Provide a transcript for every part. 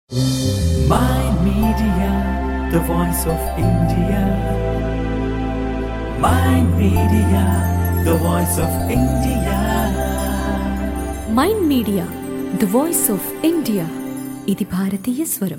Mind Media, the voice of India. Mind Media, the voice of India. Mind media the voice of India. ఇది భారతీయ స్వరం.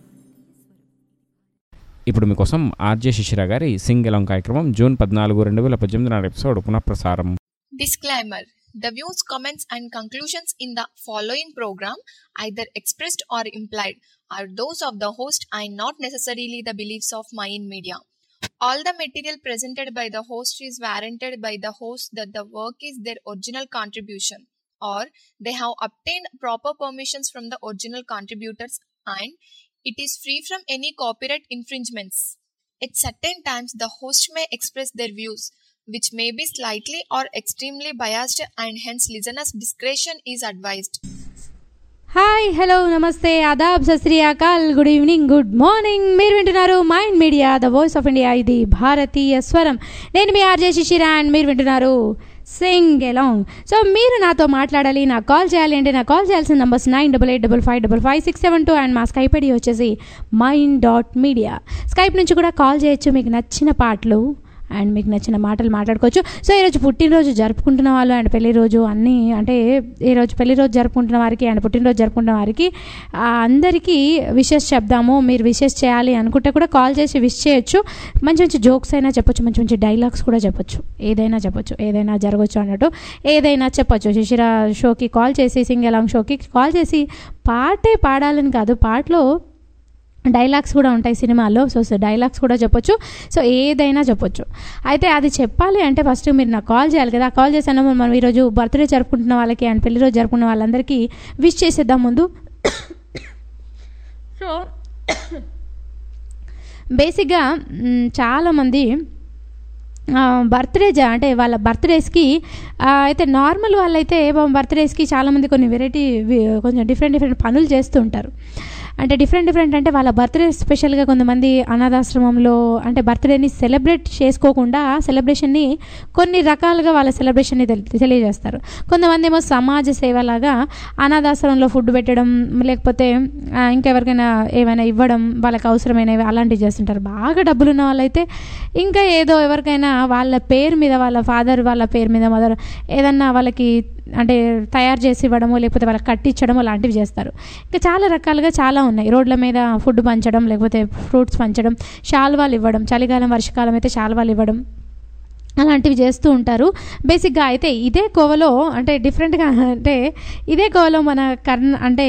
ఇప్పుడు మీకోసం RJ శిశిర గారి సింగ్ ఎలాంగ్ కార్యక్రమం జూన్ 14, 2018 నాటి ఎపిసోడ్ పునఃప్రసారం. Disclaimer. The views, comments and conclusions in the following program, either expressed or implied, are those of the host and not necessarily the beliefs of Mind Media. All the material presented by the host is warranted by the host that the work is their original contribution or they have obtained proper permissions from the original contributors and it is free from any copyright infringements. At certain times, the host may express their views, which may be slightly or extremely biased and hence listeners' discretion is advised. Hi, hello, నమస్తే, ఆదాబ్, సత్ శ్రీ అకాల్, good evening, good morning. మీరు వింటున్నారు mind media the voice of India. ఇది భారతీయ స్వరం. నేను మీ ఆర్జే శిశిర అండ్ మీరు వింటున్నారు సింగ్ ఎలాంగ్. సో మీరు నాతో మాట్లాడాలి, నాకు కాల్ చేయాలి అంటే నాకు కాల్ చేయాల్సిన నంబర్స్ 9885555672 అండ్ మా స్కైప్ ఐడి వచ్చేసి mind.media. స్కైప్ నుంచి కూడా కాల్ చేయొచ్చు. మీకు నచ్చిన పాటలు అండ్ మీకు నచ్చిన మాటలు మాట్లాడుకోవచ్చు. సో ఈరోజు పుట్టినరోజు జరుపుకుంటున్న వాళ్ళు అండ్ పెళ్లి రోజు అన్నీ అంటే ఈరోజు పెళ్లి రోజు జరుపుకుంటున్న వారికి అండ్ పుట్టినరోజు జరుపుకుంటున్న వారికి అందరికీ విషెస్ చెప్దాము. మీరు విషెస్ చేయాలి అనుకుంటే కూడా కాల్ చేసి విష్ చేయొచ్చు. మంచి మంచి జోక్స్ అయినా చెప్పొచ్చు, మంచి మంచి డైలాగ్స్ కూడా చెప్పొచ్చు, ఏదైనా చెప్పొచ్చు, ఏదైనా జరగచ్చు అన్నట్టు ఏదైనా చెప్పొచ్చు. శిశిర షోకి కాల్ చేసి, సింగ్ ఎలాంగ్ షోకి కాల్ చేసి పాటే పాడాలని కాదు, పాటలో డైలాగ్స్ కూడా ఉంటాయి సినిమాల్లో. సో డైలాగ్స్ కూడా చెప్పొచ్చు. సో ఏదైనా చెప్పొచ్చు. అయితే అది చెప్పాలి అంటే ఫస్ట్ మీరు నాకు కాల్ చేయాలి కదా. కాల్ చేశాను. మనం ఈరోజు బర్త్డే జరుపుకుంటున్న వాళ్ళకి అండ్ పెళ్లి రోజు జరుపుకున్న వాళ్ళందరికీ విష్ చేసేద్దాం ముందు. సో బేసిక్గా చాలామంది బర్త్డే అంటే వాళ్ళ బర్త్డేస్కి అయితే నార్మల్ వాళ్ళైతే బర్త్డేస్కి చాలామంది కొన్ని వెరైటీ కొంచెం డిఫరెంట్ పనులు చేస్తూ ఉంటారు. అంటే డిఫరెంట్ అంటే వాళ్ళ బర్త్డే స్పెషల్గా కొంతమంది అనాథాశ్రమంలో అంటే బర్త్డేని సెలబ్రేట్ చేసుకోకుండా సెలబ్రేషన్ని కొన్ని రకాలుగా వాళ్ళ సెలబ్రేషన్ని తెలియజేస్తారు. కొంతమంది ఏమో సమాజ సేవలాగా అనాథాశ్రమంలో ఫుడ్ పెట్టడం, లేకపోతే ఇంకెవరికైనా ఏమైనా ఇవ్వడం, వాళ్ళకి అవసరమైనవి అలాంటివి చేస్తుంటారు. బాగా డబ్బులు ఉన్న వాళ్ళైతే ఇంకా ఏదో ఎవరికైనా వాళ్ళ పేరు మీద, వాళ్ళ ఫాదర్ వాళ్ళ పేరు మీద, మదర్ ఏదన్నా వాళ్ళకి అంటే తయారు చేసి ఇవ్వడము, లేకపోతే వాళ్ళకి కట్టించడము లాంటివి చేస్తారు. ఇంకా చాలా రకాలుగా చాలా ఉన్నాయి. రోడ్ల మీద ఫుడ్ పంచడం, లేకపోతే ఫ్రూట్స్ పంచడం, శాల్వాలు ఇవ్వడం, చలికాలం వర్షకాలం అయితే శాల్వాలు ఇవ్వడం, అలాంటివి చేస్తూ ఉంటారు బేసిక్గా. అయితే ఇదే కోవలో అంటే డిఫరెంట్గా అంటే ఇదే కోవలో మన అంటే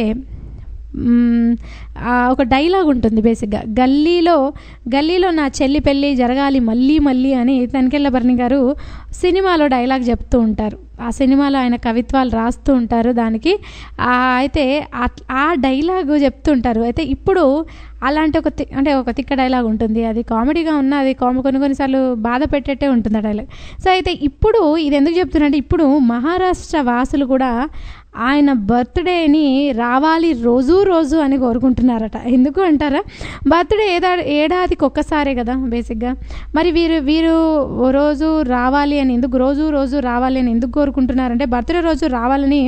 ఒక డైలాగ్ ఉంటుంది బేసిక్గా. గల్లీలో నా చెల్లి పెళ్ళి జరగాలి మళ్ళీ అని తనికెళ్ళ భరణి గారు సినిమాలో డైలాగ్ చెప్తూ ఉంటారు. ఆ సినిమాలో ఆయన కవిత్వాలు రాస్తూ ఉంటారు దానికి. అయితే ఆ డైలాగు చెప్తుంటారు. అయితే ఇప్పుడు అలాంటి ఒక తిక్క డైలాగ్ ఉంటుంది. అది కామెడీగా ఉన్న, అది కొన్నిసార్లు బాధ పెట్టేట్టే ఉంటుంది ఆ డైలాగ్. సో అయితే ఇప్పుడు ఇది ఎందుకు చెప్తున్నారంటే ఇప్పుడు మహారాష్ట్ర వాసులు కూడా ఆయన బర్త్డేని రావాలి రోజు అని కోరుకుంటున్నారట. ఎందుకు అంటారా? బర్త్డే ఏడాదికి ఒక్కసారే కదా బేసిక్గా. మరి వీరు రోజు రావాలి అని ఎందుకు రోజు రావాలి అని ఎందుకు కోరుకుంటున్నారంటే బర్త్డే రోజు రావాలని.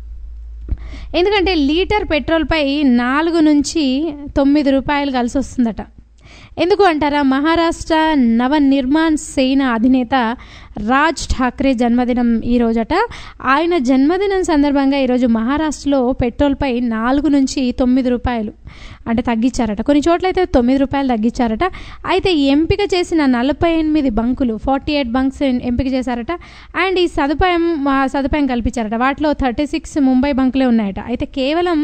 ఎందుకంటే లీటర్ పెట్రోల్పై 4 నుంచి 9 రూపాయలు కలిసి వస్తుందట. ఎందుకు అంటారా? మహారాష్ట్ర నవనిర్మాణ్ సేన అధినేత రాజ్ ఠాక్రే జన్మదినం ఈరోజట. ఆయన జన్మదినం సందర్భంగా ఈరోజు మహారాష్ట్రలో పెట్రోల్పై 4 నుంచి 9 రూపాయలు అంటే తగ్గించారట. కొన్ని చోట్ల అయితే 9 రూపాయలు తగ్గించారట. అయితే ఎంపిక చేసిన 48 బంకులు 48 బంక్స్ ఎంపిక చేశారట. అండ్ ఈ సదుపాయం కల్పించారట. వాటిలో 36 ముంబై బంకులే ఉన్నాయట. అయితే కేవలం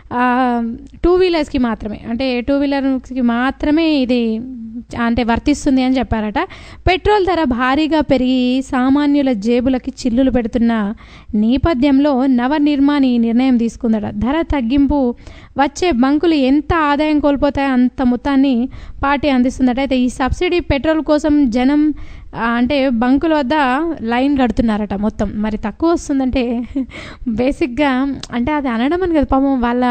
2 వీలర్స్కి మాత్రమే, అంటే 2 వీలర్స్కి మాత్రమే ఇది అంటే వర్తిస్తుంది అని చెప్పారట. పెట్రోల్ ధర భారీగా పెరిగి సామాన్యుల జేబులకి చిల్లులు పెడుతున్న నేపథ్యంలో నవనిర్మాణ్ ఈ నిర్ణయం తీసుకుందట. ధర తగ్గింపు వచ్చే బంకులు ఎంత ఆదాయం కోల్పోతాయో అంత మొత్తాన్ని పార్టీ అందిస్తుందట. అయితే ఈ సబ్సిడీ పెట్రోల్ కోసం జనం అంటే బంకుల వద్ద లైన్ కడుతున్నారట మొత్తం. మరి తక్కువ వస్తుందంటే బేసిక్గా అంటే అది అనడం అని కదా, పాపం వాళ్ళ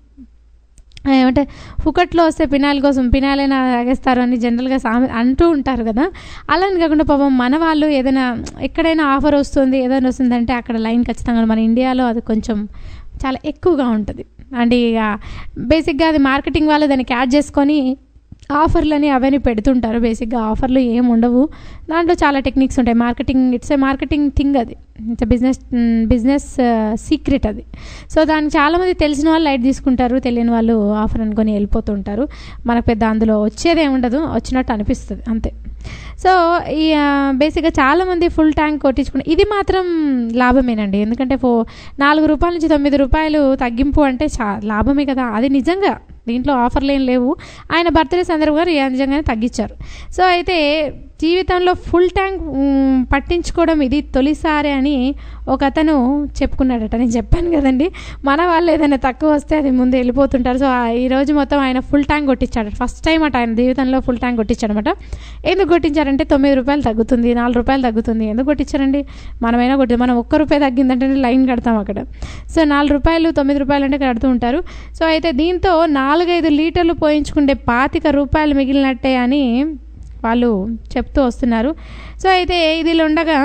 ఏమంటే ఫుకట్లో వస్తే పినాలైనా తాగేస్తారు అని జనరల్గా అంటూ ఉంటారు కదా. అలాని కాకుండా పాపం మన వాళ్ళు ఏదైనా ఎక్కడైనా ఆఫర్ వస్తుంది ఏదైనా వస్తుందంటే అక్కడ లైన్ ఖచ్చితంగా. మన ఇండియాలో అది కొంచెం చాలా ఎక్కువగా ఉంటుంది. అంటే ఇక బేసిక్గా అది మార్కెటింగ్ వాళ్ళు దాన్ని క్యాచ్ చేసుకొని ఆఫర్లని అవన్నీ పెడుతుంటారు. బేసిక్గా ఆఫర్లు ఏమి ఉండవు, దాంట్లో చాలా టెక్నిక్స్ ఉంటాయి. ఇట్స్ ఏ మార్కెటింగ్ థింగ్, అది ఇట్స్ బిజినెస్ సీక్రెట్ అది. సో దానికి చాలామంది తెలిసిన వాళ్ళు లైట్ తీసుకుంటారు, తెలియని వాళ్ళు ఆఫర్ అనుకొని వెళ్ళిపోతుంటారు. మనకు పెద్ద అందులో వచ్చేది ఏముండదు, వచ్చినట్టు అనిపిస్తుంది అంతే. సో ఈ బేసిక్గా చాలామంది ఫుల్ ట్యాంక్ కొట్టించుకుంటారు. ఇది మాత్రం లాభమేనండి, ఎందుకంటే 4 రూపాయల నుంచి 9 రూపాయలు తగ్గింపు అంటే లాభమే కదా. అది నిజంగా దీంట్లో ఆఫర్లు ఏం లేవు. ఆయన బర్త్డే సందర్భంగా నిజంగానే తగ్గించారు. సో అయితే జీవితంలో ఫుల్ ట్యాంక్ పట్టించుకోవడం ఇది తొలిసారి అని ఒక అతను చెప్పుకున్నాడట. నేను చెప్పాను కదండి, మన వాళ్ళు ఏదైనా తక్కువ వస్తే అది ముందు వెళ్ళిపోతుంటారు. సో ఈరోజు మొత్తం ఆయన ఫుల్ ట్యాంక్ కొట్టించాడు. ఫస్ట్ టైం అట ఆయన జీవితంలో ఫుల్ ట్యాంక్ కొట్టించాడనమాట. ఎందుకు కొట్టించారంటే 9 రూపాయలు తగ్గుతుంది, 4 రూపాయలు తగ్గుతుంది. ఎందుకు కొట్టించారండి? మనమైనా మనం 1 రూపాయి తగ్గిందంటే లైన్ కడతాం అక్కడ. సో 4 రూపాయలు 9 రూపాయలు అంటే కడుతూ ఉంటారు. సో అయితే దీంతో 4-5 లీటర్లు పోయించుకుంటే 25 రూపాయలు మిగిలినట్టే అని వాళ్ళు చెప్తూ వస్తున్నారు. సో అయితే ఇదిలో ఉండగా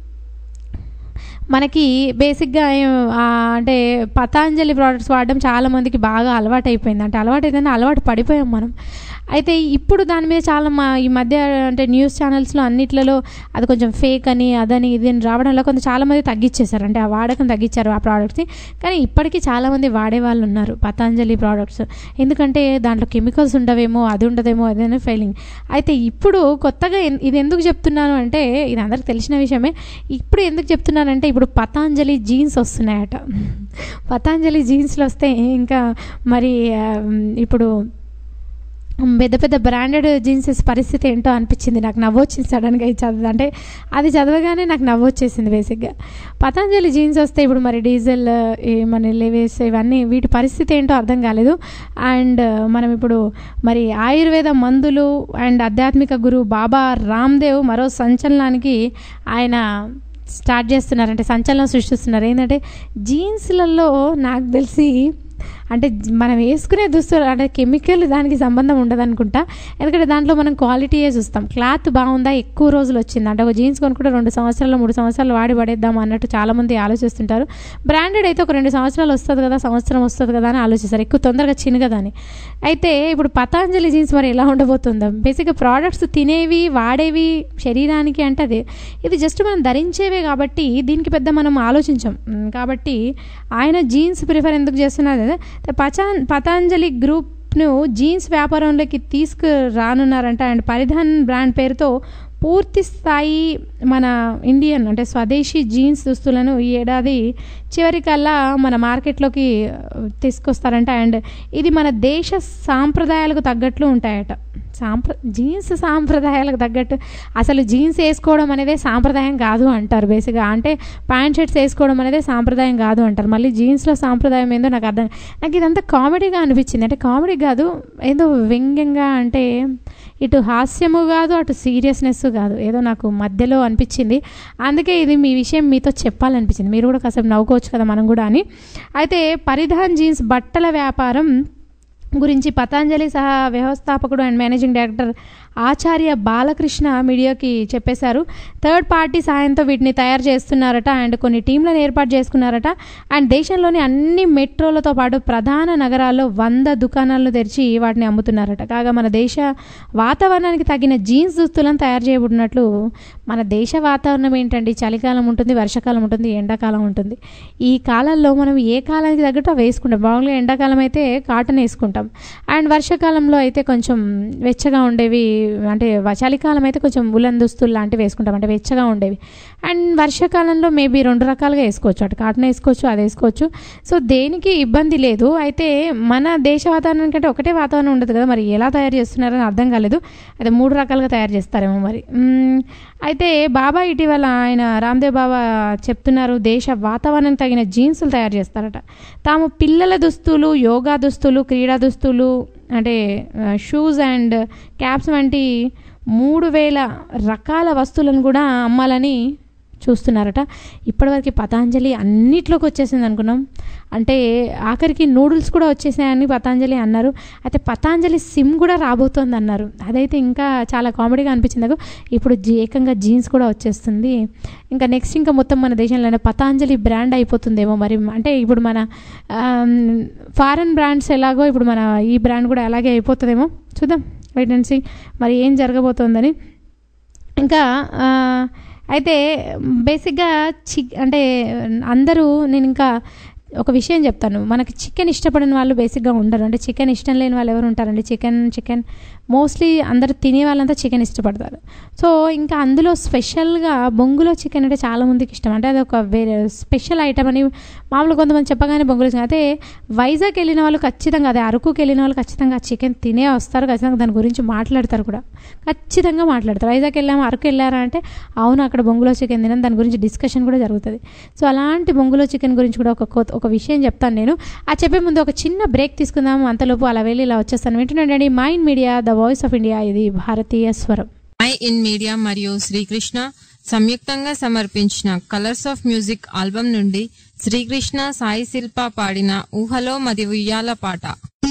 మనకి బేసిక్గా అంటే పతాంజలి ప్రోడక్ట్స్ వాడడం చాలామందికి బాగా అలవాటు అయిపోయింది. అంటే అలవాటు పడిపోయాం మనం. అయితే ఇప్పుడు దాని మీద చాలా ఈ మధ్య అంటే న్యూస్ ఛానల్స్లో అన్నిట్లలో అది కొంచెం ఫేక్ అని అదని ఇది అని రావడంలో చాలామంది తగ్గించేశారు, అంటే ఆ వాడకం తగ్గించారు ఆ ప్రోడక్ట్స్ని. కానీ ఇప్పటికీ చాలామంది వాడేవాళ్ళు ఉన్నారు పతాంజలి ప్రోడక్ట్స్, ఎందుకంటే దాంట్లో కెమికల్స్ ఉండవేమో, అది ఉండదేమో, అదేనో ఫెయిలింగ్. అయితే ఇప్పుడు కొత్తగా ఇది ఎందుకు చెప్తున్నాను అంటే, ఇది అందరికి తెలిసిన విషయమే. ఇప్పుడు ఎందుకు చెప్తున్నానంటే, ఇప్పుడు పతాంజలి జీన్స్ వస్తున్నాయట. పతాంజలి జీన్స్లు వస్తే ఇంకా మరి ఇప్పుడు పెద్ద పెద్ద బ్రాండెడ్ జీన్సెస్ పరిస్థితి ఏంటో అనిపించింది నాకు. నవ్వొచ్చింది సడన్గా అంటే అది చదవగానే నాకు నవ్వొచ్చేసింది. బేసిక్గా పతాంజలి జీన్స్ వస్తే ఇప్పుడు మరి డీజిల్ మన లెవిస్ ఇవన్నీ వీటి పరిస్థితి ఏంటో అర్థం కాలేదు. అండ్ మనం ఇప్పుడు మరి ఆయుర్వేద మందులు అండ్ ఆధ్యాత్మిక గురువు బాబా రామ్దేవ్ మరో సంచలనానికి ఆయన స్టార్ట్ చేస్తున్నారంటే సంచలనం సృష్టిస్తున్నారు. ఏంటంటే జీన్స్లలో నాకు తెలిసి అంటే మనం వేసుకునే దుస్తులు అంటే కెమికల్ దానికి సంబంధం ఉండదు అనుకుంటా. ఎందుకంటే దాంట్లో మనం క్వాలిటీయే చూస్తాం. క్లాత్ బాగుందా, ఎక్కువ రోజులు వచ్చింది అంటే ఒక జీన్స్ కొనుక్కుంటే 2 సంవత్సరాలు 3 సంవత్సరాలు వాడి పడేద్దాం అన్నట్టు చాలామంది ఆలోచిస్తుంటారు. బ్రాండెడ్ అయితే ఒక 2 సంవత్సరాలు వస్తుంది కదా, సంవత్సరం వస్తుంది కదా అని ఆలోచిస్తారు, ఎక్కువ తొందరగా చిన్నగదా అని. అయితే ఇప్పుడు పతాంజలి జీన్స్ మరి ఎలా ఉండబోతుందో. బేసిక్గా ప్రోడక్ట్స్ తినేవి వాడేవి శరీరానికి అంటే అది ఇది జస్ట్ మనం ధరించేవే కాబట్టి దీనికి పెద్ద మనం ఆలోచించాం. కాబట్టి ఆయన జీన్స్ ప్రిఫర్ ఎందుకు చేస్తున్నారు? పతాంజలి గ్రూప్ను జీన్స్ వ్యాపారంలోకి తీసుకురానున్నారంట. అండ్ పరిధాన్ బ్రాండ్ పేరుతో పూర్తి స్థాయి మన ఇండియన్ అంటే స్వదేశీ జీన్స్ దుస్తులను ఈ ఏడాది చివరికల్లా మన మార్కెట్లోకి తీసుకొస్తారంట. అండ్ ఇది మన దేశ సాంప్రదాయాలకు తగ్గట్లు ఉంటాయట. జీన్స్ సాంప్రదాయాలకు తగ్గట్టు అసలు జీన్స్ వేసుకోవడం అనేది సాంప్రదాయం కాదు అంటారు. బేసిక్గా అంటే ప్యాంట్ షర్ట్స్ వేసుకోవడం అనేది సాంప్రదాయం కాదు అంటారు. మళ్ళీ జీన్స్లో సాంప్రదాయం ఏందో నాకు ఇదంతా కామెడీగా అనిపించింది. అంటే కామెడీ కాదు, ఏదో వ్యంగ్యంగా, అంటే ఇటు హాస్యము కాదు అటు సీరియస్నెస్ కాదు, ఏదో నాకు మధ్యలో అనిపించింది. అందుకే ఇది మీ విషయం మీతో చెప్పాలనిపించింది. మీరు కూడా కాసేపు నవ్వుకోవచ్చు కదా మనం కూడా అని. అయితే పరిధాన్ జీన్స్ బట్టల వ్యాపారం గురించి పతాంజలి సహా వ్యవస్థాపకుడు and managing director Acharya Balakrishna మీడియాకి చెప్పేశారు. థర్డ్ పార్టీ సాయంతో వీటిని తయారు చేస్తున్నారట. అండ్ కొన్ని టీంలను ఏర్పాటు చేసుకున్నారట. అండ్ దేశంలోని అన్ని మెట్రోలతో పాటు ప్రధాన నగరాల్లో 100 దుకాణాలను తెరిచి వాటిని అమ్ముతున్నారట. కాగా మన దేశ వాతావరణానికి తగిన జీన్స్ దుస్తులను తయారు చేయబడినట్లు. మన దేశ వాతావరణం ఏంటండి, చలికాలం ఉంటుంది, వర్షాకాలం ఉంటుంది, ఎండాకాలం ఉంటుంది. ఈ కాలాల్లో మనం ఏ కాలానికి తగ్గట్టు వేసుకుంటాం. మామూలుగా ఎండాకాలం అయితే కాటన్ వేసుకుంటాం, అండ్ వర్షాకాలంలో అయితే కొంచెం వెచ్చగా ఉండేవి, అంటే చలికాలం అయితే కొంచెం ఉలన్ దుస్తులు లాంటివి వేసుకుంటాం, అంటే వెచ్చగా ఉండేవి. అండ్ వర్షాకాలంలో మేబీ 2 రకాలుగా వేసుకోవచ్చు, అటు కాటన్ వేసుకోవచ్చు, అది వేసుకోవచ్చు. సో దేనికి ఇబ్బంది లేదు. అయితే మన దేశ వాతావరణం కంటే ఒకటే వాతావరణం ఉండదు కదా, మరి ఎలా తయారు చేస్తున్నారని అర్థం కాలేదు. అయితే 3 రకాలుగా తయారు చేస్తారేమో మరి. అయితే బాబా ఇటీవల ఆయన రామ్దేవ్ బాబా చెప్తున్నారు, దేశ వాతావరణానికి తగిన జీన్సులు తయారు చేస్తారట. తాము పిల్లల దుస్తులు, యోగా దుస్తులు, క్రీడా దుస్తులు అంటే షూస్ అండ్ క్యాప్స్ వంటి 3000 రకాల వస్తువులను కూడా అమ్మాలని చూస్తున్నారట. ఇప్పటివరకు పతాంజలి అన్నిట్లోకి వచ్చేసింది అనుకున్నాం, అంటే ఆఖరికి నూడిల్స్ కూడా వచ్చేసాయని పతాంజలి అన్నారు. అయితే పతాంజలి సిమ్ కూడా రాబోతోంది అన్నారు. అదైతే ఇంకా చాలా కామెడీగా అనిపించింది నాకు. ఇప్పుడు ఏకంగా జీన్స్ కూడా వచ్చేస్తుంది. ఇంకా నెక్స్ట్ ఇంకా మొత్తం మన దేశంలోనే పతాంజలి బ్రాండ్ అయిపోతుందేమో మరి. అంటే ఇప్పుడు మన ఫారెన్ బ్రాండ్స్ ఎలాగో ఇప్పుడు మన ఈ బ్రాండ్ కూడా అలాగే అయిపోతుందేమో. చూద్దాం, వెయిట్ అండ్ సీ మరి ఏం జరగబోతోందని. ఇంకా అయితే బేసిక్గా అంటే అందరూ, నేను ఇంకా ఒక విషయం చెప్తాను, మనకి చికెన్ ఇష్టపడిన వాళ్ళు బేసిక్గా ఉండరు. అంటే చికెన్ ఇష్టం లేని వాళ్ళు ఎవరు ఉంటారండి? చికెన్ మోస్ట్లీ అందరు తినే వాళ్ళంతా చికెన్ ఇష్టపడతారు. సో ఇంకా అందులో స్పెషల్గా బొంగులో చికెన్ అంటే చాలామందికి ఇష్టం. అంటే అది ఒక వేరే స్పెషల్ ఐటమ్ అని మామూలుగా కొంతమంది చెప్పగానే బొంగులో చికెన్. అయితే వైజాగ్ వెళ్ళిన వాళ్ళు ఖచ్చితంగా, అదే అరకుకి వెళ్ళిన వాళ్ళు ఖచ్చితంగా చికెన్ తినే వస్తారు, ఖచ్చితంగా దాని గురించి మాట్లాడతారు కూడా, ఖచ్చితంగా మాట్లాడతారు. వైజాగ్ వెళ్ళాము, అరకు వెళ్ళారా అంటే అవును అక్కడ బొంగులో చికెన్ తినని, దాని గురించి డిస్కషన్ కూడా జరుగుతుంది. సో అలాంటి బొంగులో చికెన్ గురించి కూడా ఒక విషయం చెప్తాను నేను. ఆ చెప్పే ముందు ఒక చిన్న బ్రేక్ తీసుకుందాము. అంతలోపు అలా వెళ్ళి ఇలా వచ్చేస్తాను. వింటున్నాండి mind media, the voice of India, ఇది భారతీయ స్వరం. ఇన్ మీడియా మరియు శ్రీకృష్ణ సంయుక్తంగా సమర్పించిన కలర్స్ ఆఫ్ మ్యూజిక్ ఆల్బమ్ నుండి శ్రీకృష్ణ సాయి శిల్ప పాడిన ఊహలో మది ఉయ్యాల పాట.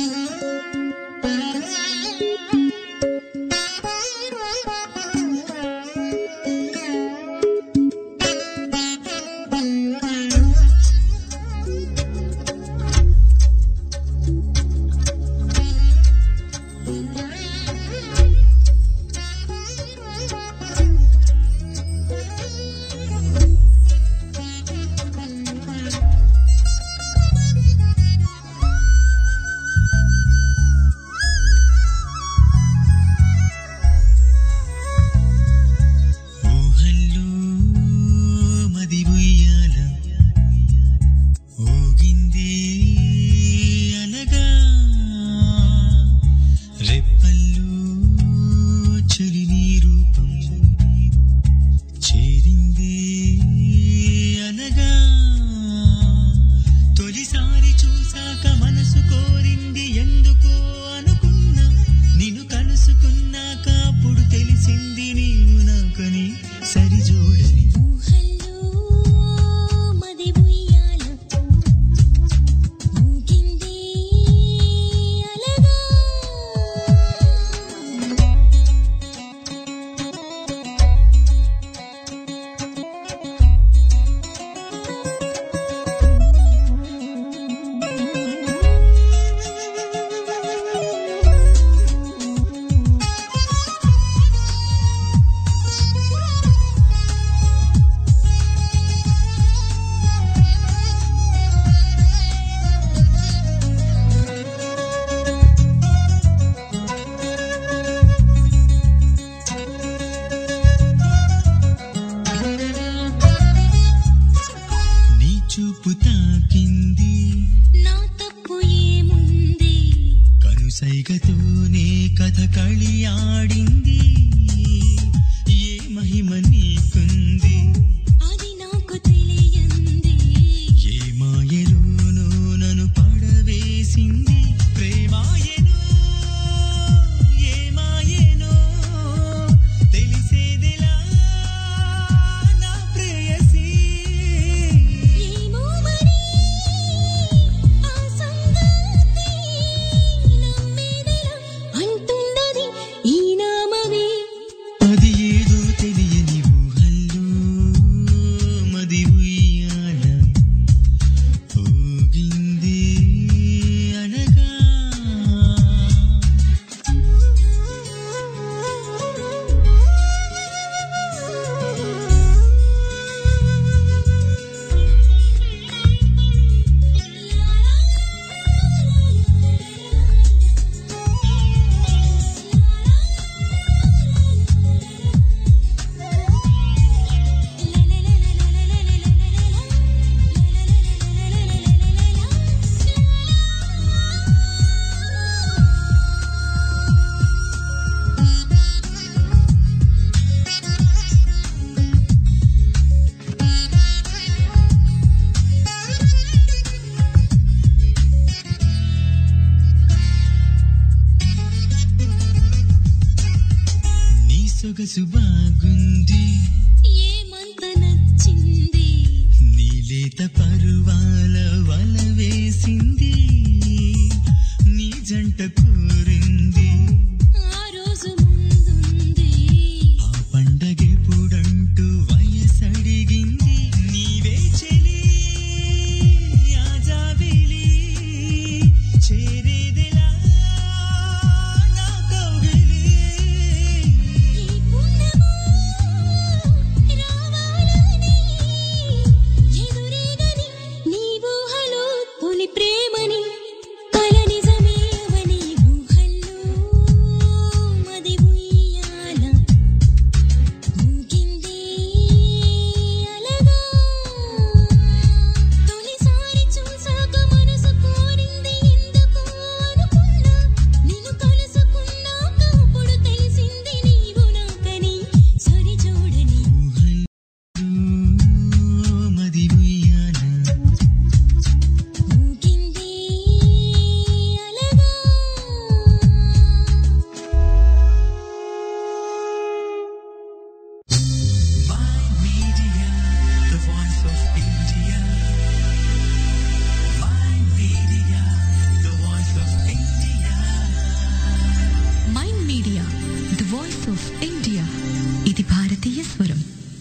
సైగతోనే కథకళి ఆడింది, ఏ మహిమ నీకుంది అది నాకు తెలియంది, ఏ మాయలోనో నన్ను పడవేసింది ప్రేమాయనో ఏ మాయనో తెలిసేదిలా నా ప్రేయసి ఏమో మరి ఆ సంగతి నమ్మేదిలా అంటున్నది ఈ నామమే అది ఏదో తెలియని ఊహల్లో మది ఉయ్యాల ఊగింది అనగా నీ సొగసు బాగుంది ఏమంత నచ్చి లేత పరువాల వల వేసింది నీ జంట కోరింది ఆ రోజు ముందుంది ఆ పండగెప్పుడంటూ వయసడిగింది నీవే చెలి ఆజాబిలి చేరేదెలా నా కౌగిలి ఈ పుణ్యము రావాలని ఎదురేగని నీ ఊహలో తొలి ప్రేమని కల నిజమే అవని ఊహల్లో మది ఉయ్యాల ఊగింది అలగా తొలిసారి చూసాక మనసు కోరింది ఎందుకు అనుకున్నా నిన్ను కలుసుకున్నాక అప్పుడు తెలిసింది నీవు నాకని సరి చూడని మది ఉయ్యాల ఊగింది అలగా Mind Media, the voice of India. ఇది భారతీయ స్వరం.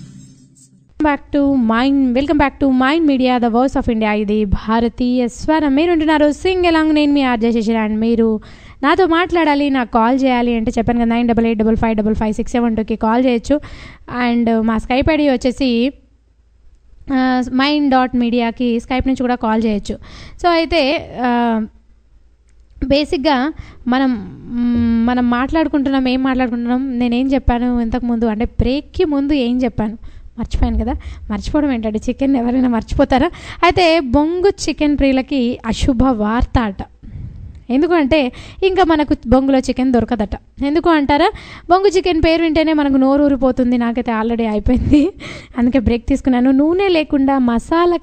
Welcome back to mind media the voice of India. ఇది భారతీయ స్వరం. మీరు ఉంటున్నారు సింగ్ ఎలాంగ్. నేను మీ ఆర్జే శశిర. అండ్ మీరు నాతో మాట్లాడాలి, నాకు కాల్ చేయాలి అంటే చెప్పాను కదా 9885555672కి కాల్ చేయొచ్చు. అండ్ మా స్కైప్ ఐడి వచ్చేసి mind.mediaకి స్కైప్ నుంచి కూడా కాల్ చేయొచ్చు. సో అయితే బేసిక్గా మనం మాట్లాడుకుంటున్నాం. ఏం మాట్లాడుకుంటున్నాం, నేనేం చెప్పాను ఇంతకుముందు అంటే బ్రేక్కి ముందు ఏం చెప్పాను మర్చిపోయాను కదా. మర్చిపోవడం ఏంటంటే చికెన్ ఎవరైనా మర్చిపోతారా? అయితే బొంగు చికెన్ ప్రియులకి అశుభ వార్త అట. ఎందుకంటే ఇంకా మనకు బొంగులో చికెన్ దొరకదట. ఎందుకు అంటారా? బొంగు చికెన్ పేరు వింటేనే మనకు నోరు ఊరిపోతుంది. నాకైతే ఆల్రెడీ అయిపోయింది, అందుకే బ్రేక్ తీసుకున్నాను. నూనె లేకుండా మసాలా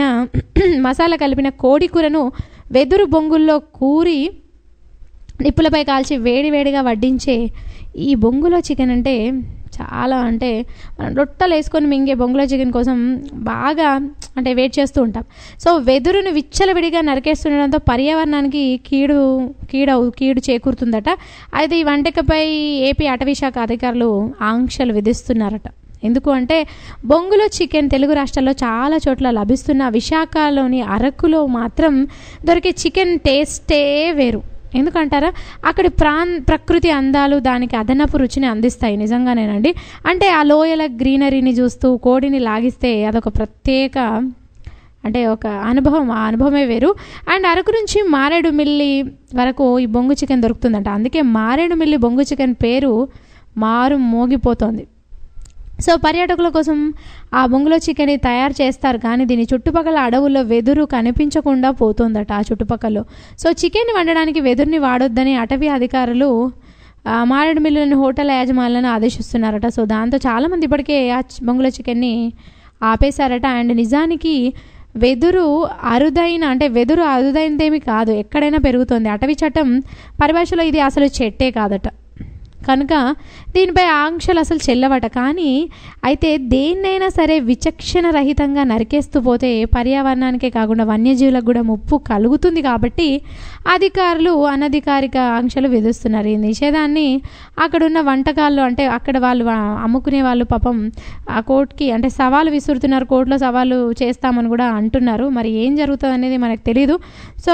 కలిపిన కోడి కూరను వెదురు బొంగుల్లో కూరి నిప్పులపై కాల్చి వేడివేడిగా వడ్డించే ఈ బొంగులో చికెన్ అంటే చాలా అంటే మనం రొట్టెలు వేసుకొని మింగే బొంగులో చికెన్ కోసం బాగా అంటే వెయిట్ చేస్తూ ఉంటాం. సో వెదురును విచ్చలవిడిగా నరికేస్తుండడంతో పర్యావరణానికి కీడు చేకూరుతుందట. అయితే ఈ వంటకపై ఏపీ అటవీ శాఖ అధికారులు ఆంక్షలు విధిస్తున్నారట. ఎందుకు అంటే బొంగులో చికెన్ తెలుగు రాష్ట్రాల్లో చాలా చోట్ల లభిస్తున్న విశాఖలోని అరకులో మాత్రం దొరికే చికెన్ టేస్టే వేరు. ఎందుకంటారా? అక్కడి ప్రకృతి అందాలు దానికి అదనపు రుచిని అందిస్తాయి. నిజంగానేనండి. అంటే ఆ లోయల గ్రీనరీని చూస్తూ కోడిని లాగిస్తే అదొక ప్రత్యేక అంటే ఒక అనుభవం. ఆ అనుభవమే వేరు. అండ్ అరకు నుంచి మారేడుమిల్లి వరకు ఈ బొంగు చికెన్ దొరుకుతుందంట. అందుకే మారేడుమిల్లి బొంగు చికెన్ పేరు మోగిపోతోంది. సో పర్యాటకుల కోసం ఆ బొంగులో చికెన్ని తయారు చేస్తారు, కానీ దీని చుట్టుపక్కల అడవుల్లో వెదురు కనిపించకుండా పోతుందట ఆ చుట్టుపక్కల. సో చికెన్ వండడానికి వెదురుని వాడొద్దని అటవీ అధికారులు మారేడుమిల్లిలోని హోటల్ యాజమాన్యాలను ఆదేశిస్తున్నారట. సో దాంతో చాలామంది ఇప్పటికే ఆ బొంగులో చికెన్ని ఆపేశారట. అండ్ నిజానికి వెదురు అరుదైనదేమి కాదు, ఎక్కడైనా పెరుగుతుంది. అటవీ చట్టం పరిభాషలో ఇది అసలు చెట్టే కాదట. కనుక దీనిపై ఆంక్షలు అసలు చెల్లవట. కానీ అయితే దేన్నైనా సరే విచక్షణ రహితంగా నరికేస్తూ పోతే పర్యావరణానికే కాకుండా వన్యజీవులకు కూడా ముప్పు కలుగుతుంది. కాబట్టి అధికారులు అనధికారిక ఆంక్షలు విధిస్తున్నారు. ఈ నిషేధాన్ని అక్కడున్న వంటకాల్లో అంటే అక్కడ వాళ్ళు అమ్ముకునే వాళ్ళు పాపం ఆ కోర్టుకి అంటే సవాలు విసురుతున్నారు. కోర్టులో సవాలు చేస్తామని కూడా అంటున్నారు. మరి ఏం జరుగుతుంది అనేది మనకు తెలీదు. సో